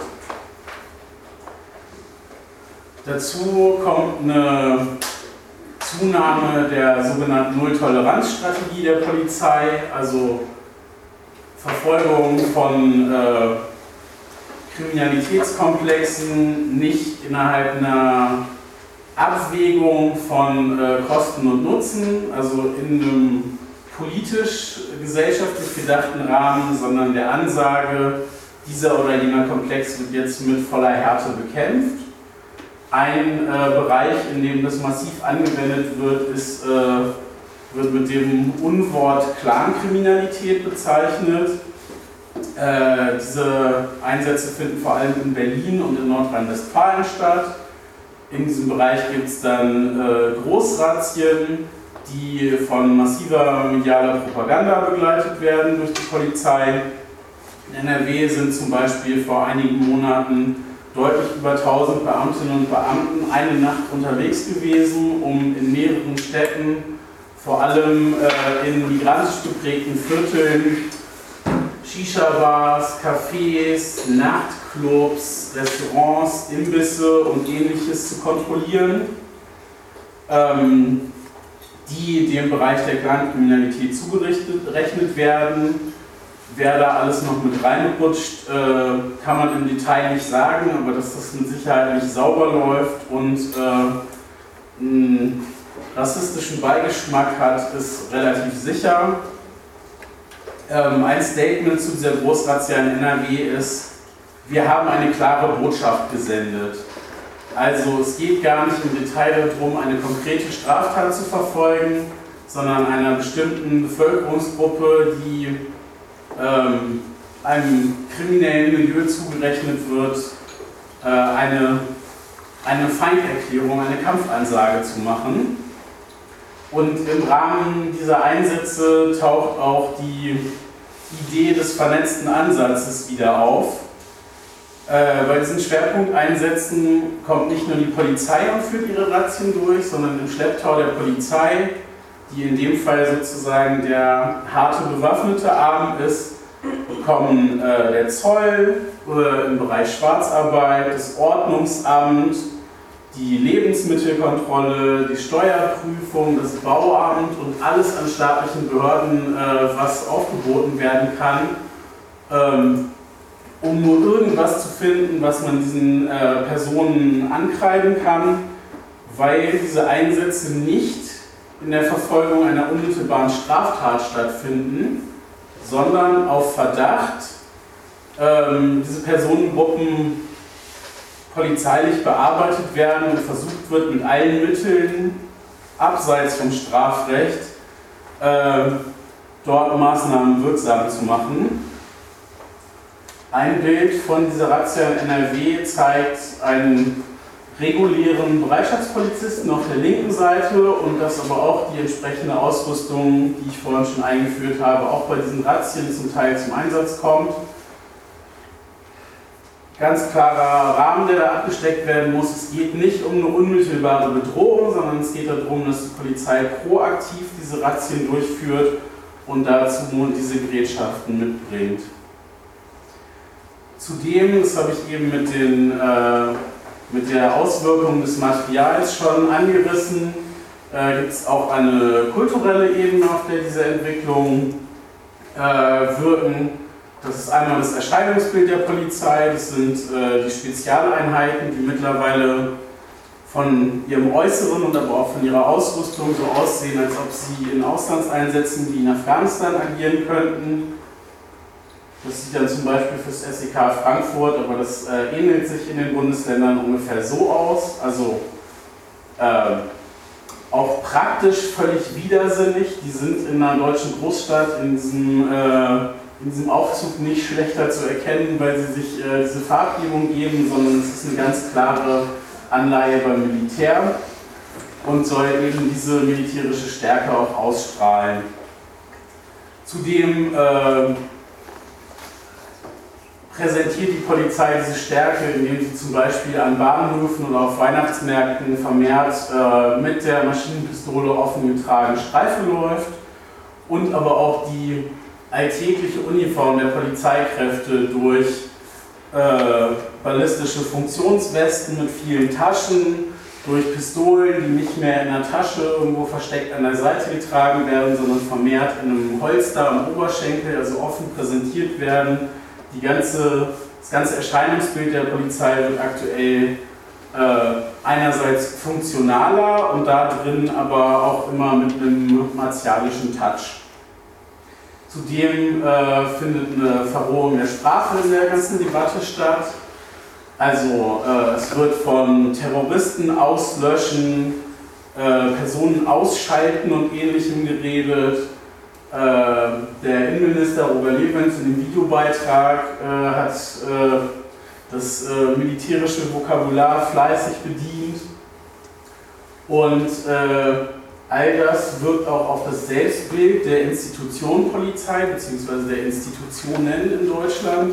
Speaker 1: Dazu kommt eine Zunahme der sogenannten Null-Toleranz-Strategie der Polizei, also Verfolgung von äh, Kriminalitätskomplexen nicht innerhalb einer Abwägung von äh, Kosten und Nutzen, also in einem politisch gesellschaftlich gedachten Rahmen, sondern der Ansage, dieser oder jener Komplex wird jetzt mit voller Härte bekämpft. Ein äh, Bereich, in dem das massiv angewendet wird, ist, äh, wird mit dem Unwort Clankriminalität bezeichnet. Äh, diese Einsätze finden vor allem in Berlin und in Nordrhein-Westfalen statt. In diesem Bereich gibt es dann äh, Großrazzien, die von massiver medialer Propaganda begleitet werden durch die Polizei. In N R W sind zum Beispiel vor einigen Monaten deutlich über tausend Beamtinnen und Beamten eine Nacht unterwegs gewesen, um in mehreren Städten, vor allem äh, in migrantisch geprägten Vierteln, Shisha-Bars, Cafés, Nachtclubs, Restaurants, Imbisse und ähnliches zu kontrollieren, ähm, die dem Bereich der Clankriminalität zugerechnet werden. Wer da alles noch mit reinrutscht, äh, kann man im Detail nicht sagen, aber dass das mit Sicherheit nicht sauber läuft und äh, einen rassistischen Beigeschmack hat, ist relativ sicher. Ähm, ein Statement zu dieser Großrazzia in N R W ist: Wir haben eine klare Botschaft gesendet. Also es geht gar nicht im Detail darum, eine konkrete Straftat zu verfolgen, sondern einer bestimmten Bevölkerungsgruppe, die ähm, einem kriminellen Milieu zugerechnet wird, äh, eine, eine Feinderklärung, eine Kampfansage zu machen. Und im Rahmen dieser Einsätze taucht auch die Idee des vernetzten Ansatzes wieder auf. Äh, bei diesen Schwerpunkteinsätzen kommt nicht nur die Polizei und führt ihre Razzien durch, sondern im Schlepptau der Polizei, die in dem Fall sozusagen der harte bewaffnete Arm ist, kommen äh, der Zoll äh, im Bereich Schwarzarbeit, das Ordnungsamt, die Lebensmittelkontrolle, die Steuerprüfung, das Bauamt und alles an staatlichen Behörden, äh, was aufgeboten werden kann, ähm, um nur irgendwas zu finden, was man diesen äh, Personen ankreiden kann, weil diese Einsätze nicht in der Verfolgung einer unmittelbaren Straftat stattfinden, sondern auf Verdacht ähm, diese Personengruppen polizeilich bearbeitet werden und versucht wird, mit allen Mitteln abseits vom Strafrecht äh, dort Maßnahmen wirksam zu machen. Ein Bild von dieser Razzia in N R W zeigt einen regulären Bereitschaftspolizisten auf der linken Seite und dass aber auch die entsprechende Ausrüstung, die ich vorhin schon eingeführt habe, auch bei diesen Razzien zum Teil zum Einsatz kommt. Ganz klarer Rahmen, der da abgesteckt werden muss. Es geht nicht um eine unmittelbare Bedrohung, sondern es geht darum, dass die Polizei proaktiv diese Razzien durchführt und dazu diese Gerätschaften mitbringt. Zudem, das habe ich eben mit, den, äh, mit der Auswirkung des Materials schon angerissen, äh, gibt es auch eine kulturelle Ebene, auf der diese Entwicklungen äh, wirken. Das ist einmal das Erscheinungsbild der Polizei, das sind äh, die Spezialeinheiten, die mittlerweile von ihrem Äußeren und aber auch von ihrer Ausrüstung so aussehen, als ob sie in Auslandseinsätzen wie in Afghanistan agieren könnten. Das sieht dann zum Beispiel für das S E K Frankfurt, aber das äh, ähnelt sich in den Bundesländern ungefähr so aus. Also äh, auch praktisch völlig widersinnig. Die sind in einer deutschen Großstadt in diesem, äh, in diesem Aufzug nicht schlechter zu erkennen, weil sie sich äh, diese Farbgebung geben, sondern es ist eine ganz klare Anleihe beim Militär und soll eben diese militärische Stärke auch ausstrahlen. Zudem äh, präsentiert die Polizei diese Stärke, indem sie zum Beispiel an Bahnhöfen oder auf Weihnachtsmärkten vermehrt äh, mit der Maschinenpistole offen getragen Streife läuft und aber auch die alltägliche Uniform der Polizeikräfte durch äh, ballistische Funktionswesten mit vielen Taschen, durch Pistolen, die nicht mehr in der Tasche irgendwo versteckt an der Seite getragen werden, sondern vermehrt in einem Holster am Oberschenkel, also offen präsentiert werden. Die ganze, das ganze Erscheinungsbild der Polizei wird aktuell äh, einerseits funktionaler und da drin aber auch immer mit einem martialischen Touch. Zudem äh, findet eine Verrohung der Sprache in der ganzen Debatte statt. Also äh, es wird von Terroristen auslöschen, äh, Personen ausschalten und Ähnlichem geredet. Äh, der Innenminister Roger Levens in dem Videobeitrag äh, hat äh, das äh, militärische Vokabular fleißig bedient. Und äh, all das wirkt auch auf das Selbstbild der Institution Polizei bzw. der Institutionen in Deutschland.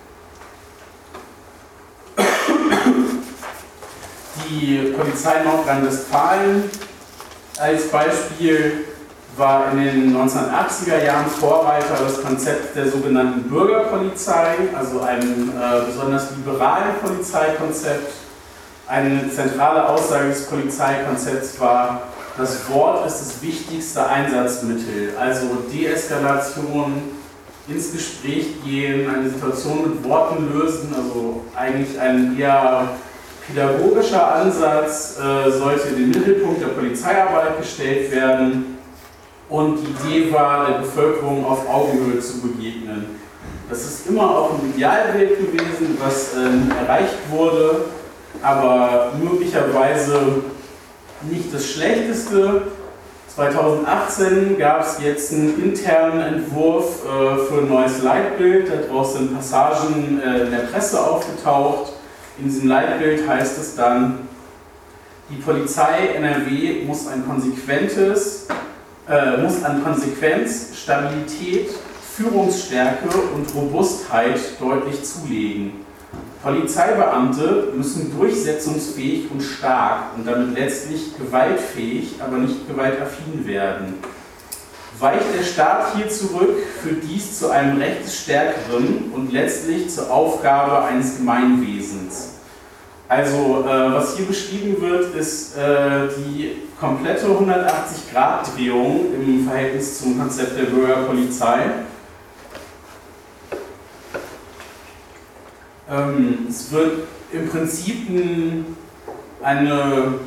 Speaker 1: Die Polizei Nordrhein-Westfalen als Beispiel war in den neunzehnhundertachtziger Jahren Vorreiter das Konzept der sogenannten Bürgerpolizei, also einem äh, besonders liberalen Polizeikonzept. Eine zentrale Aussage des Polizeikonzepts war, das Wort ist das wichtigste Einsatzmittel, also Deeskalation, ins Gespräch gehen, eine Situation mit Worten lösen, also eigentlich ein eher pädagogischer Ansatz äh, sollte in den Mittelpunkt der Polizeiarbeit gestellt werden und die Idee war, der Bevölkerung auf Augenhöhe zu begegnen. Das ist immer auch ein Idealbild gewesen, was äh, erreicht wurde, aber möglicherweise nicht das Schlechteste. zweitausendachtzehn gab es jetzt einen internen Entwurf äh, für ein neues Leitbild, daraus sind Passagen äh, in der Presse aufgetaucht. In diesem Leitbild heißt es dann, die Polizei N R W muss ein konsequentes, äh, muss an Konsequenz, Stabilität, Führungsstärke und Robustheit deutlich zulegen. Polizeibeamte müssen durchsetzungsfähig und stark und damit letztlich gewaltfähig, aber nicht gewaltaffin werden. Weicht der Staat hier zurück, führt dies zu einem rechtsstärkeren und letztlich zur Aufgabe eines Gemeinwesens. Also, äh, was hier beschrieben wird, ist äh, die komplette hundertachtzig Grad Drehung im Verhältnis zum Konzept der Bürgerpolizei. Ähm, es wird im Prinzip eine,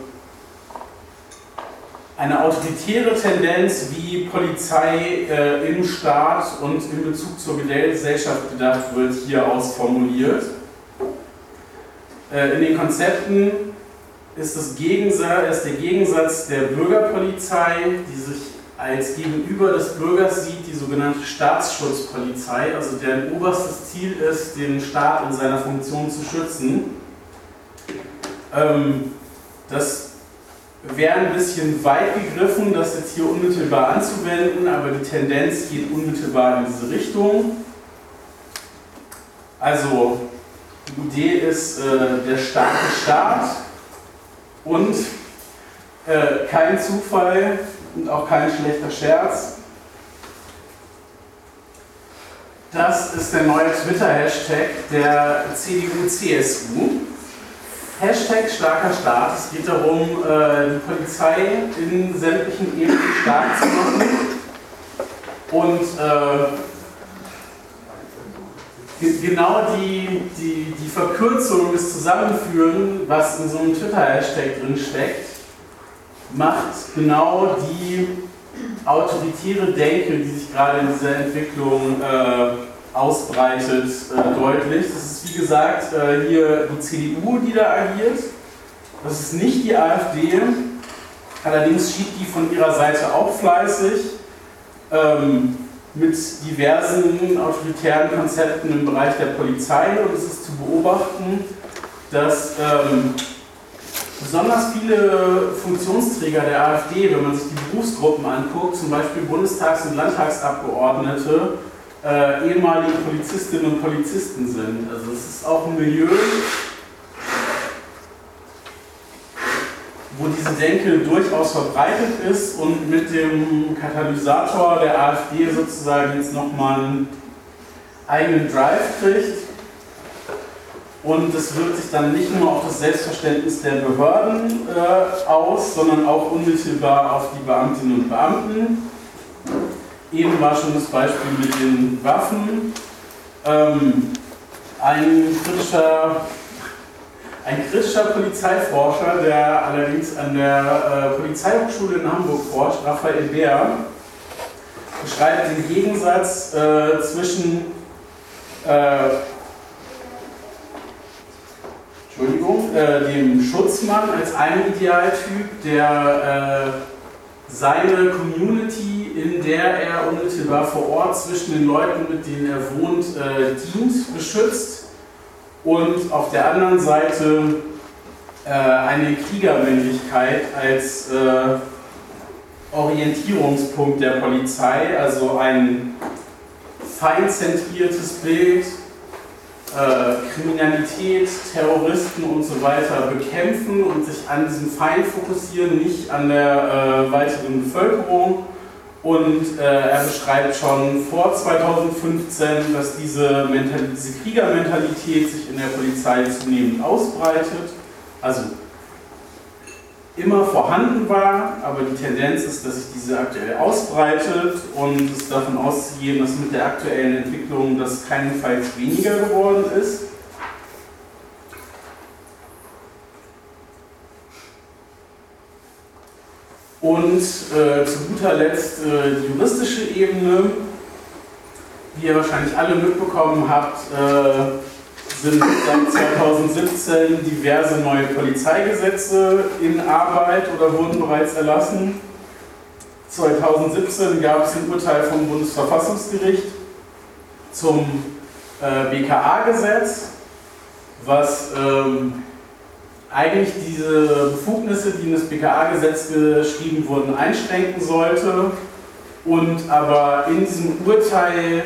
Speaker 1: eine autoritäre Tendenz, wie Polizei äh, im Staat und in Bezug zur Gesellschaft gedacht wird, hier ausformuliert. Äh, in den Konzepten ist, das Gegensatz, ist der Gegensatz der Bürgerpolizei, die sich als Gegenüber des Bürgers sieht, die sogenannte Staatsschutzpolizei, also deren oberstes Ziel ist, den Staat in seiner Funktion zu schützen. Ähm, das wäre ein bisschen weit gegriffen, das jetzt hier unmittelbar anzuwenden, aber die Tendenz geht unmittelbar in diese Richtung. Also die Idee ist äh, der starke Staat und äh, kein Zufall und auch kein schlechter Scherz. Das ist der neue Twitter-Hashtag der C D U C S U. Hashtag starker Staat. Es geht darum, die Polizei in sämtlichen Ebenen stark zu machen. Und äh, genau die, die, die Verkürzung, das Zusammenführen, was in so einem Twitter-Hashtag drin steckt, macht genau die autoritäre Denke, die sich gerade in dieser Entwicklung äh, ausbreitet, äh, deutlich. Das ist wie gesagt äh, hier die C D U, die da agiert. Das ist nicht die AfD. Allerdings schiebt die von ihrer Seite auch fleißig ähm, mit diversen autoritären Konzepten im Bereich der Polizei. Und es ist zu beobachten, dass ähm, besonders viele Funktionsträger der AfD, wenn man sich die Berufsgruppen anguckt, zum Beispiel Bundestags- und Landtagsabgeordnete, äh, ehemalige Polizistinnen und Polizisten sind. Also es ist auch ein Milieu, wo diese Denke durchaus verbreitet ist und mit dem Katalysator der AfD sozusagen jetzt nochmal einen eigenen Drive kriegt. Und es wirkt sich dann nicht nur auf das Selbstverständnis der Behörden äh, aus, sondern auch unmittelbar auf die Beamtinnen und Beamten. Eben war schon das Beispiel mit den Waffen. Ähm, ein, kritischer, ein kritischer Polizeiforscher, der allerdings an der äh, Polizeihochschule in Hamburg forscht, Raphael Bär, beschreibt den Gegensatz äh, zwischen äh, Entschuldigung, äh, dem Schutzmann als einem Idealtyp, der äh, seine Community, in der er unmittelbar vor Ort zwischen den Leuten, mit denen er wohnt, äh, dient, beschützt, und auf der anderen Seite äh, eine Kriegermännlichkeit als äh, Orientierungspunkt der Polizei, also ein feindzentriertes Bild, Äh, Kriminalität, Terroristen und so weiter bekämpfen und sich an diesem Feind fokussieren, nicht an der äh, weiteren Bevölkerung. Und äh, er beschreibt schon vor zweitausendfünfzehn, dass diese, Mental diese Kriegermentalität sich in der Polizei zunehmend ausbreitet, also immer vorhanden war, aber die Tendenz ist, dass sich diese aktuell ausbreitet, und es ist davon auszugehen, dass mit der aktuellen Entwicklung das keinesfalls weniger geworden ist. Und äh, zu guter Letzt äh, die juristische Ebene. Wie ihr wahrscheinlich alle mitbekommen habt, äh, sind seit zweitausendsiebzehn diverse neue Polizeigesetze in Arbeit oder wurden bereits erlassen. zweitausendsiebzehn gab es ein Urteil vom Bundesverfassungsgericht zum äh, B K A-Gesetz, was ähm, eigentlich diese Befugnisse, die in das B K A-Gesetz geschrieben wurden, einschränken sollte, und aber in diesem Urteil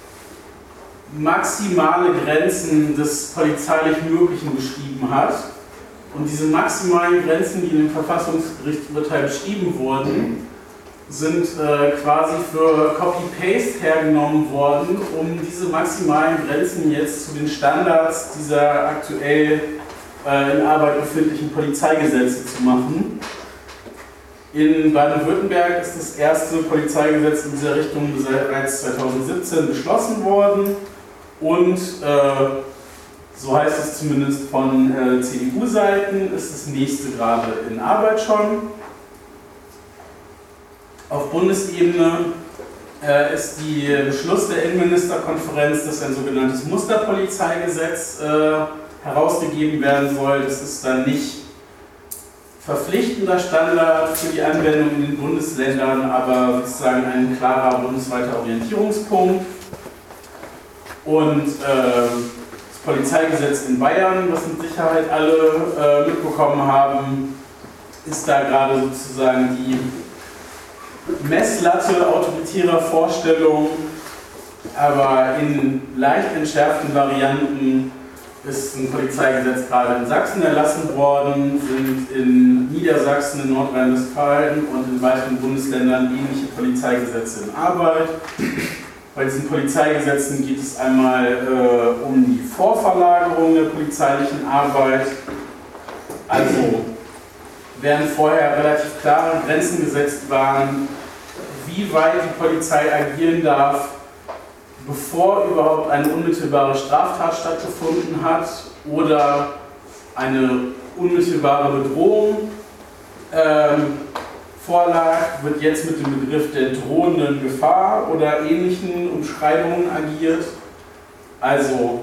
Speaker 1: maximale Grenzen des polizeilich Möglichen beschrieben hat. Und diese maximalen Grenzen, die in dem Verfassungsgerichtsurteil beschrieben wurden, sind äh, quasi für Copy-Paste hergenommen worden, um diese maximalen Grenzen jetzt zu den Standards dieser aktuell äh, in Arbeit befindlichen Polizeigesetze zu machen. In Baden-Württemberg ist das erste Polizeigesetz in dieser Richtung bereits zweitausendsiebzehn beschlossen worden. Und äh, so heißt es zumindest von äh, C D U-Seiten, ist das nächste gerade in Arbeit schon. Auf Bundesebene äh, ist der Beschluss der Innenministerkonferenz, dass ein sogenanntes Musterpolizeigesetz äh, herausgegeben werden soll. Das ist dann nicht verpflichtender Standard für die Anwendung in den Bundesländern, aber sozusagen ein klarer bundesweiter Orientierungspunkt. Und äh, das Polizeigesetz in Bayern, was mit Sicherheit alle äh, mitbekommen haben, ist da gerade sozusagen die Messlatte autoritärer Vorstellungen, aber in leicht entschärften Varianten ist ein Polizeigesetz gerade in Sachsen erlassen worden, sind in Niedersachsen, in Nordrhein-Westfalen und in weiteren Bundesländern ähnliche Polizeigesetze in Arbeit. Bei diesen Polizeigesetzen geht es einmal äh, um die Vorverlagerung der polizeilichen Arbeit. Also während vorher relativ klare Grenzen gesetzt waren, wie weit die Polizei agieren darf, bevor überhaupt eine unmittelbare Straftat stattgefunden hat oder eine unmittelbare Bedrohung ähm, vorlag, wird jetzt mit dem Begriff der drohenden Gefahr oder ähnlichen Umschreibungen agiert. Also,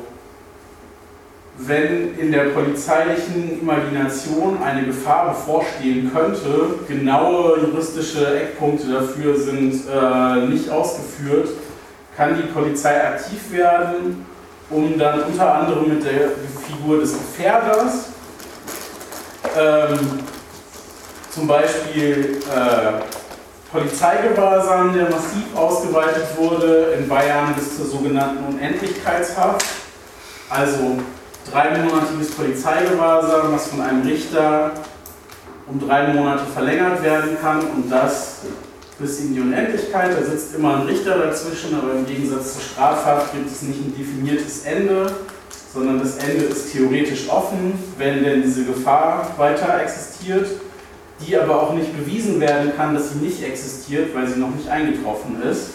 Speaker 1: wenn in der polizeilichen Imagination eine Gefahr bevorstehen könnte, genaue juristische Eckpunkte dafür sind äh, nicht ausgeführt, kann die Polizei aktiv werden, um dann unter anderem mit der Figur des Gefährders, ähm, zum Beispiel äh, Polizeigewahrsam, der massiv ausgeweitet wurde, in Bayern bis zur sogenannten Unendlichkeitshaft, also dreimonatiges Polizeigewahrsam, was von einem Richter um drei Monate verlängert werden kann und das bis in die Unendlichkeit. Da sitzt immer ein Richter dazwischen, aber im Gegensatz zur Strafhaft gibt es nicht ein definiertes Ende, sondern das Ende ist theoretisch offen, wenn denn diese Gefahr weiter existiert, die aber auch nicht bewiesen werden kann, dass sie nicht existiert, weil sie noch nicht eingetroffen ist.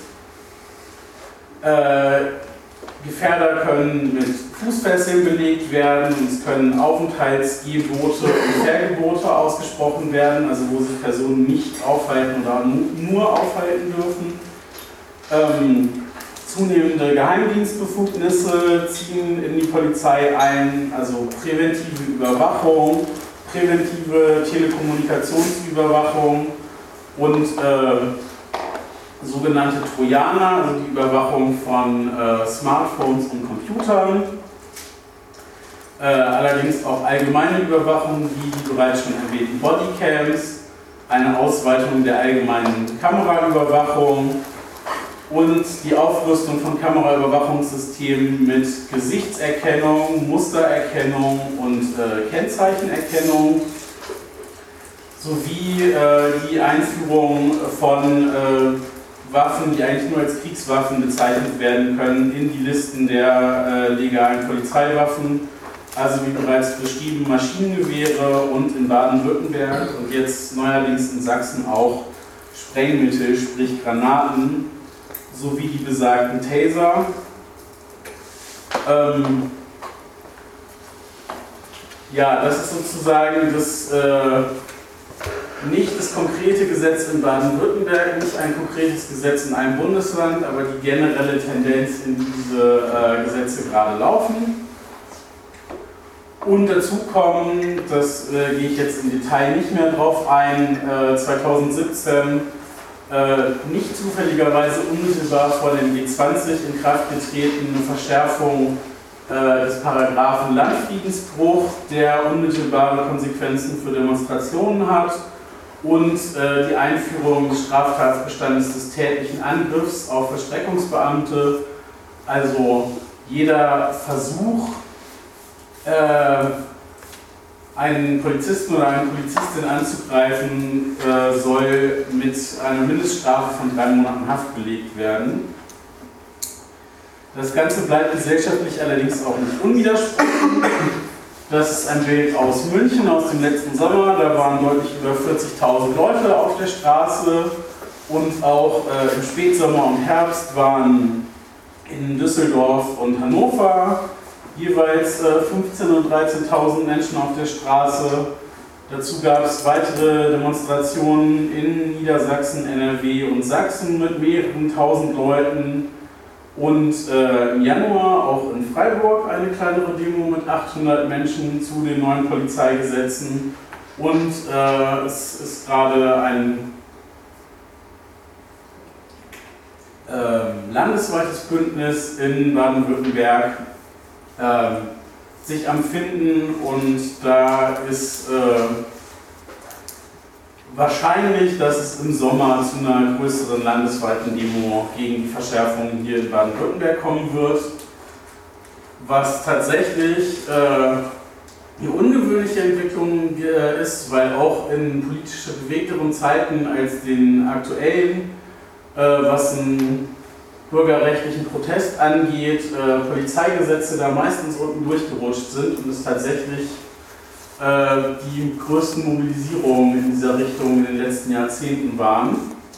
Speaker 1: Äh, Gefährder können mit Fußfesseln belegt werden und es können Aufenthaltsgebote und Vergebote ausgesprochen werden, also wo sich Personen nicht aufhalten oder nur aufhalten dürfen. Ähm, zunehmende Geheimdienstbefugnisse ziehen in die Polizei ein, also präventive Überwachung, präventive Telekommunikationsüberwachung und äh, sogenannte Trojaner, also die Überwachung von äh, Smartphones und Computern. Äh, allerdings auch allgemeine Überwachung, wie die bereits schon erwähnten Bodycams, eine Ausweitung der allgemeinen Kameraüberwachung und die Aufrüstung von Kameraüberwachungssystemen mit Gesichtserkennung, Mustererkennung und äh, Kennzeichenerkennung sowie äh, die Einführung von äh, Waffen, die eigentlich nur als Kriegswaffen bezeichnet werden können, in die Listen der äh, legalen Polizeiwaffen, also wie bereits beschrieben Maschinengewehre und in Baden-Württemberg und jetzt neuerdings in Sachsen auch Sprengmittel, sprich Granaten, sowie die besagten Taser. Ähm, ja, das ist sozusagen das äh, nicht das konkrete Gesetz in Baden-Württemberg, nicht ein konkretes Gesetz in einem Bundesland, aber die generelle Tendenz, in diese äh, Gesetze gerade laufen. Und dazu kommen, das äh, gehe ich jetzt im Detail nicht mehr drauf ein, äh, zweitausendsiebzehn äh, nicht zufälligerweise unmittelbar vor dem G zwanzig in Kraft getreten, eine Verschärfung äh, des Paragraphen Landfriedensbruch, der unmittelbare Konsequenzen für Demonstrationen hat. Und äh, die Einführung des Straftatbestandes des tätlichen Angriffs auf Vollstreckungsbeamte, also jeder Versuch, äh, einen Polizisten oder eine Polizistin anzugreifen, äh, soll mit einer Mindeststrafe von drei Monaten Haft belegt werden. Das Ganze bleibt gesellschaftlich allerdings auch nicht unwidersprochen. Das ist ein Bild aus München aus dem letzten Sommer. Da waren deutlich über vierzigtausend Leute auf der Straße und auch äh, im Spätsommer und Herbst waren in Düsseldorf und Hannover jeweils äh, fünfzehntausend und dreizehntausend Menschen auf der Straße. Dazu gab es weitere Demonstrationen in Niedersachsen, N R W und Sachsen mit mehreren tausend Leuten. Und äh, im Januar auch in Freiburg eine kleinere Demo mit achthundert Menschen zu den neuen Polizeigesetzen. Und äh, es ist gerade ein äh, landesweites Bündnis in Baden-Württemberg äh, sich am Finden. Und da ist äh, wahrscheinlich, dass es im Sommer zu einer größeren landesweiten Demo gegen die Verschärfungen hier in Baden-Württemberg kommen wird, was tatsächlich äh, eine ungewöhnliche Entwicklung äh, ist, weil auch in politisch bewegteren Zeiten als den aktuellen, äh, was ein bürgerrechtlichen Protest angeht, äh, Polizeigesetze da meistens unten durchgerutscht sind und es tatsächlich äh, die größten Mobilisierungen in dieser Richtung in den letzten Jahrzehnten waren.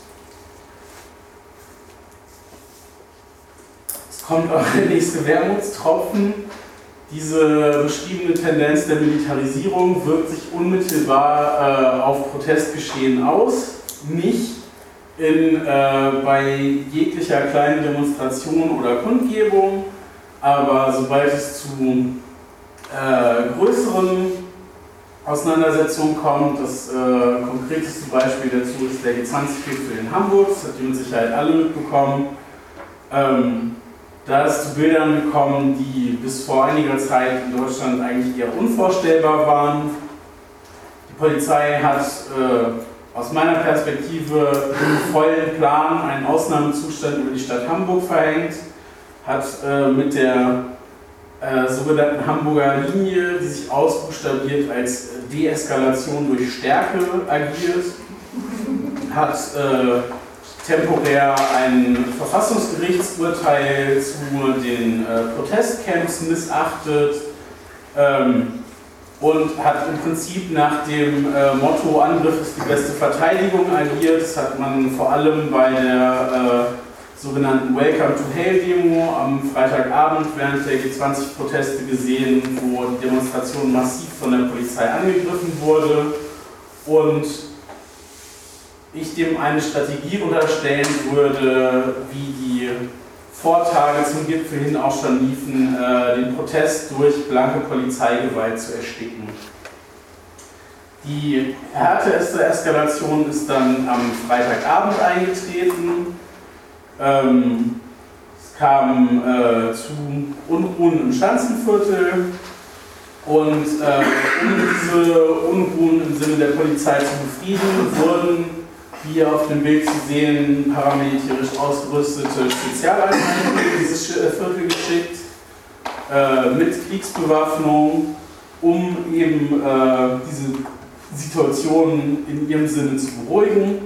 Speaker 1: Es kommt auch der nächste Wermutstropfen. Diese beschriebene Tendenz der Militarisierung wirkt sich unmittelbar äh, auf Protestgeschehen aus, nicht in, äh, bei jeglicher kleinen Demonstration oder Kundgebung, aber sobald es zu äh, größeren Auseinandersetzungen kommt, das äh, konkreteste Beispiel dazu ist der G zwanzig-Gipfel in Hamburg, das habt ihr mit Sicherheit alle mitbekommen. Ähm, Da ist zu Bildern gekommen, die bis vor einiger Zeit in Deutschland eigentlich eher unvorstellbar waren. Die Polizei hat äh, aus meiner Perspektive im vollen Plan einen Ausnahmezustand über die Stadt Hamburg verhängt, hat äh, mit der äh, sogenannten Hamburger Linie, die sich ausbuchstabiert als Deeskalation durch Stärke agiert, hat äh, temporär ein Verfassungsgerichtsurteil zu den äh, Protestcamps missachtet ähm, und hat im Prinzip nach dem äh, Motto Angriff ist die beste Verteidigung agiert. Das hat man vor allem bei der äh, sogenannten Welcome to Hell Demo am Freitagabend während der G zwanzig-Proteste gesehen, wo die Demonstration massiv von der Polizei angegriffen wurde und ich dem eine Strategie unterstellen würde, wie die Vortage zum Gipfel hin auch schon liefen, äh, den Protest durch blanke Polizeigewalt zu ersticken. Die härteste Eskalation ist dann am Freitagabend eingetreten. Ähm, es kam äh, zu Unruhen im Schanzenviertel und äh, um diese Unruhen im Sinne der Polizei zu befrieden, wurden wie auf dem Bild zu sehen, paramilitärisch ausgerüstete Spezialeinheiten in dieses Viertel geschickt, äh, mit Kriegsbewaffnung, um eben äh, diese Situation in ihrem Sinne zu beruhigen.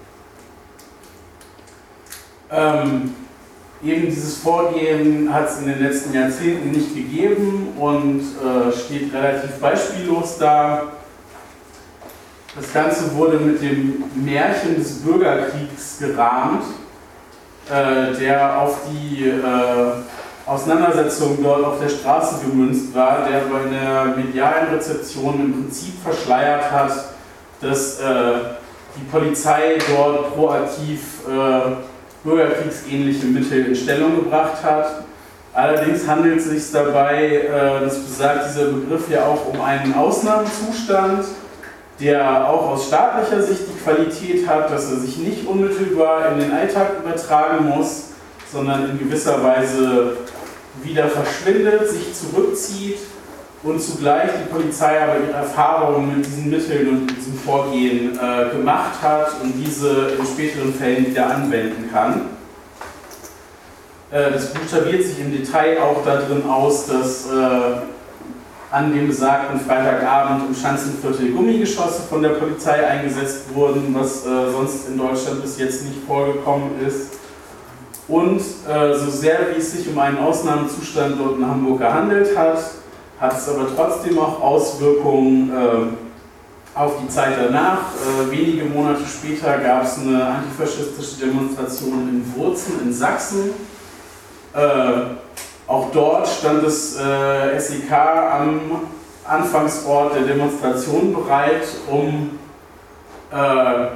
Speaker 1: Ähm, eben dieses Vorgehen hat es in den letzten Jahrzehnten nicht gegeben und äh, steht relativ beispiellos da. Das Ganze wurde mit dem Märchen des Bürgerkriegs gerahmt, äh, der auf die äh, Auseinandersetzung dort auf der Straße gemünzt war, der bei der medialen Rezeption im Prinzip verschleiert hat, dass äh, die Polizei dort proaktiv äh, bürgerkriegsähnliche Mittel in Stellung gebracht hat. Allerdings handelt es sich dabei, äh, das besagt dieser Begriff ja auch, um einen Ausnahmezustand, der auch aus staatlicher Sicht die Qualität hat, dass er sich nicht unmittelbar in den Alltag übertragen muss, sondern in gewisser Weise wieder verschwindet, sich zurückzieht und zugleich die Polizei aber ihre Erfahrungen mit diesen Mitteln und diesem Vorgehen äh, gemacht hat und diese in späteren Fällen wieder anwenden kann. Äh, das buchstabiert sich im Detail auch darin aus, dass äh, an dem besagten Freitagabend im Schanzenviertel Gummigeschosse von der Polizei eingesetzt wurden, was äh, sonst in Deutschland bis jetzt nicht vorgekommen ist. Und äh, so sehr wie es sich um einen Ausnahmezustand dort in Hamburg gehandelt hat, hat es aber trotzdem auch Auswirkungen äh, auf die Zeit danach. Äh, wenige Monate später gab es eine antifaschistische Demonstration in Wurzen in Sachsen. Äh, Auch dort stand das äh, S E K am Anfangsort der Demonstration bereit, um äh,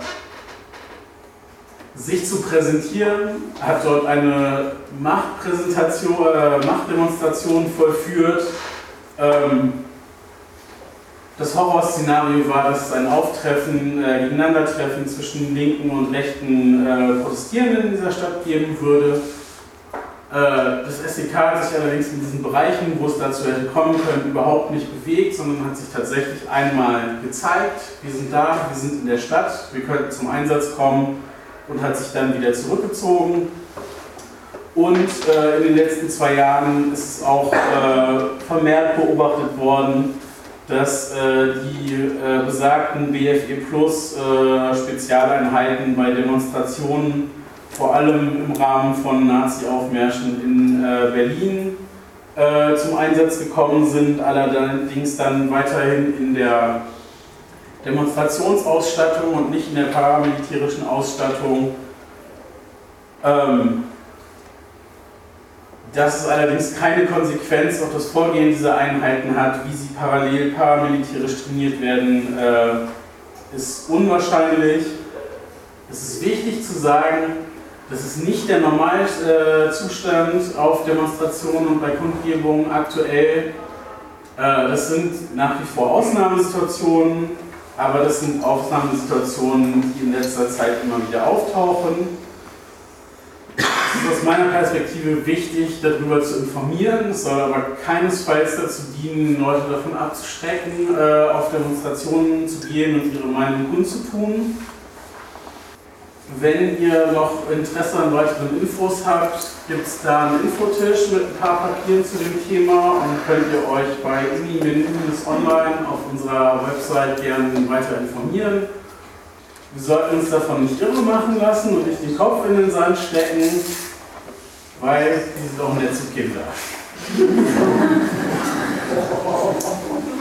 Speaker 1: sich zu präsentieren, hat dort eine Machtpräsentation, äh, Machtdemonstration vollführt. Ähm, das Horrorszenario war, dass es ein Auftreffen, äh, Gegeneinandertreffen zwischen linken und rechten äh, Protestierenden in dieser Stadt geben würde. Das S E K hat sich allerdings in diesen Bereichen, wo es dazu hätte kommen können, überhaupt nicht bewegt, sondern hat sich tatsächlich einmal gezeigt, wir sind da, wir sind in der Stadt, wir könnten zum Einsatz kommen und hat sich dann wieder zurückgezogen. Und äh, in den letzten zwei Jahren ist es auch äh, vermehrt beobachtet worden, dass äh, die äh, besagten B F E Plus äh, Spezialeinheiten bei Demonstrationen vor allem im Rahmen von Nazi-Aufmärschen in äh, Berlin äh, zum Einsatz gekommen sind, allerdings dann weiterhin in der Demonstrationsausstattung und nicht in der paramilitärischen Ausstattung. Ähm, dass es allerdings keine Konsequenz auf das Vorgehen dieser Einheiten hat, wie sie parallel paramilitärisch trainiert werden, äh, ist unwahrscheinlich. Es ist wichtig zu sagen, das ist nicht der Normalzustand auf Demonstrationen und bei Kundgebungen aktuell. Äh, das sind nach wie vor Ausnahmesituationen, aber das sind Ausnahmesituationen, die in letzter Zeit immer wieder auftauchen. Es ist aus meiner Perspektive wichtig, darüber zu informieren. Es soll aber keinesfalls dazu dienen, Leute davon abzuschrecken, äh, auf Demonstrationen zu gehen und ihre Meinung kundzutun. Wenn ihr noch Interesse an weiteren Infos habt, gibt es da einen Infotisch mit ein paar Papieren zu dem Thema und könnt ihr euch bei uni-online auf unserer Website gerne weiter informieren. Wir sollten uns davon nicht irre machen lassen und nicht den Kopf in den Sand stecken, weil die sind auch nett zu Kindern.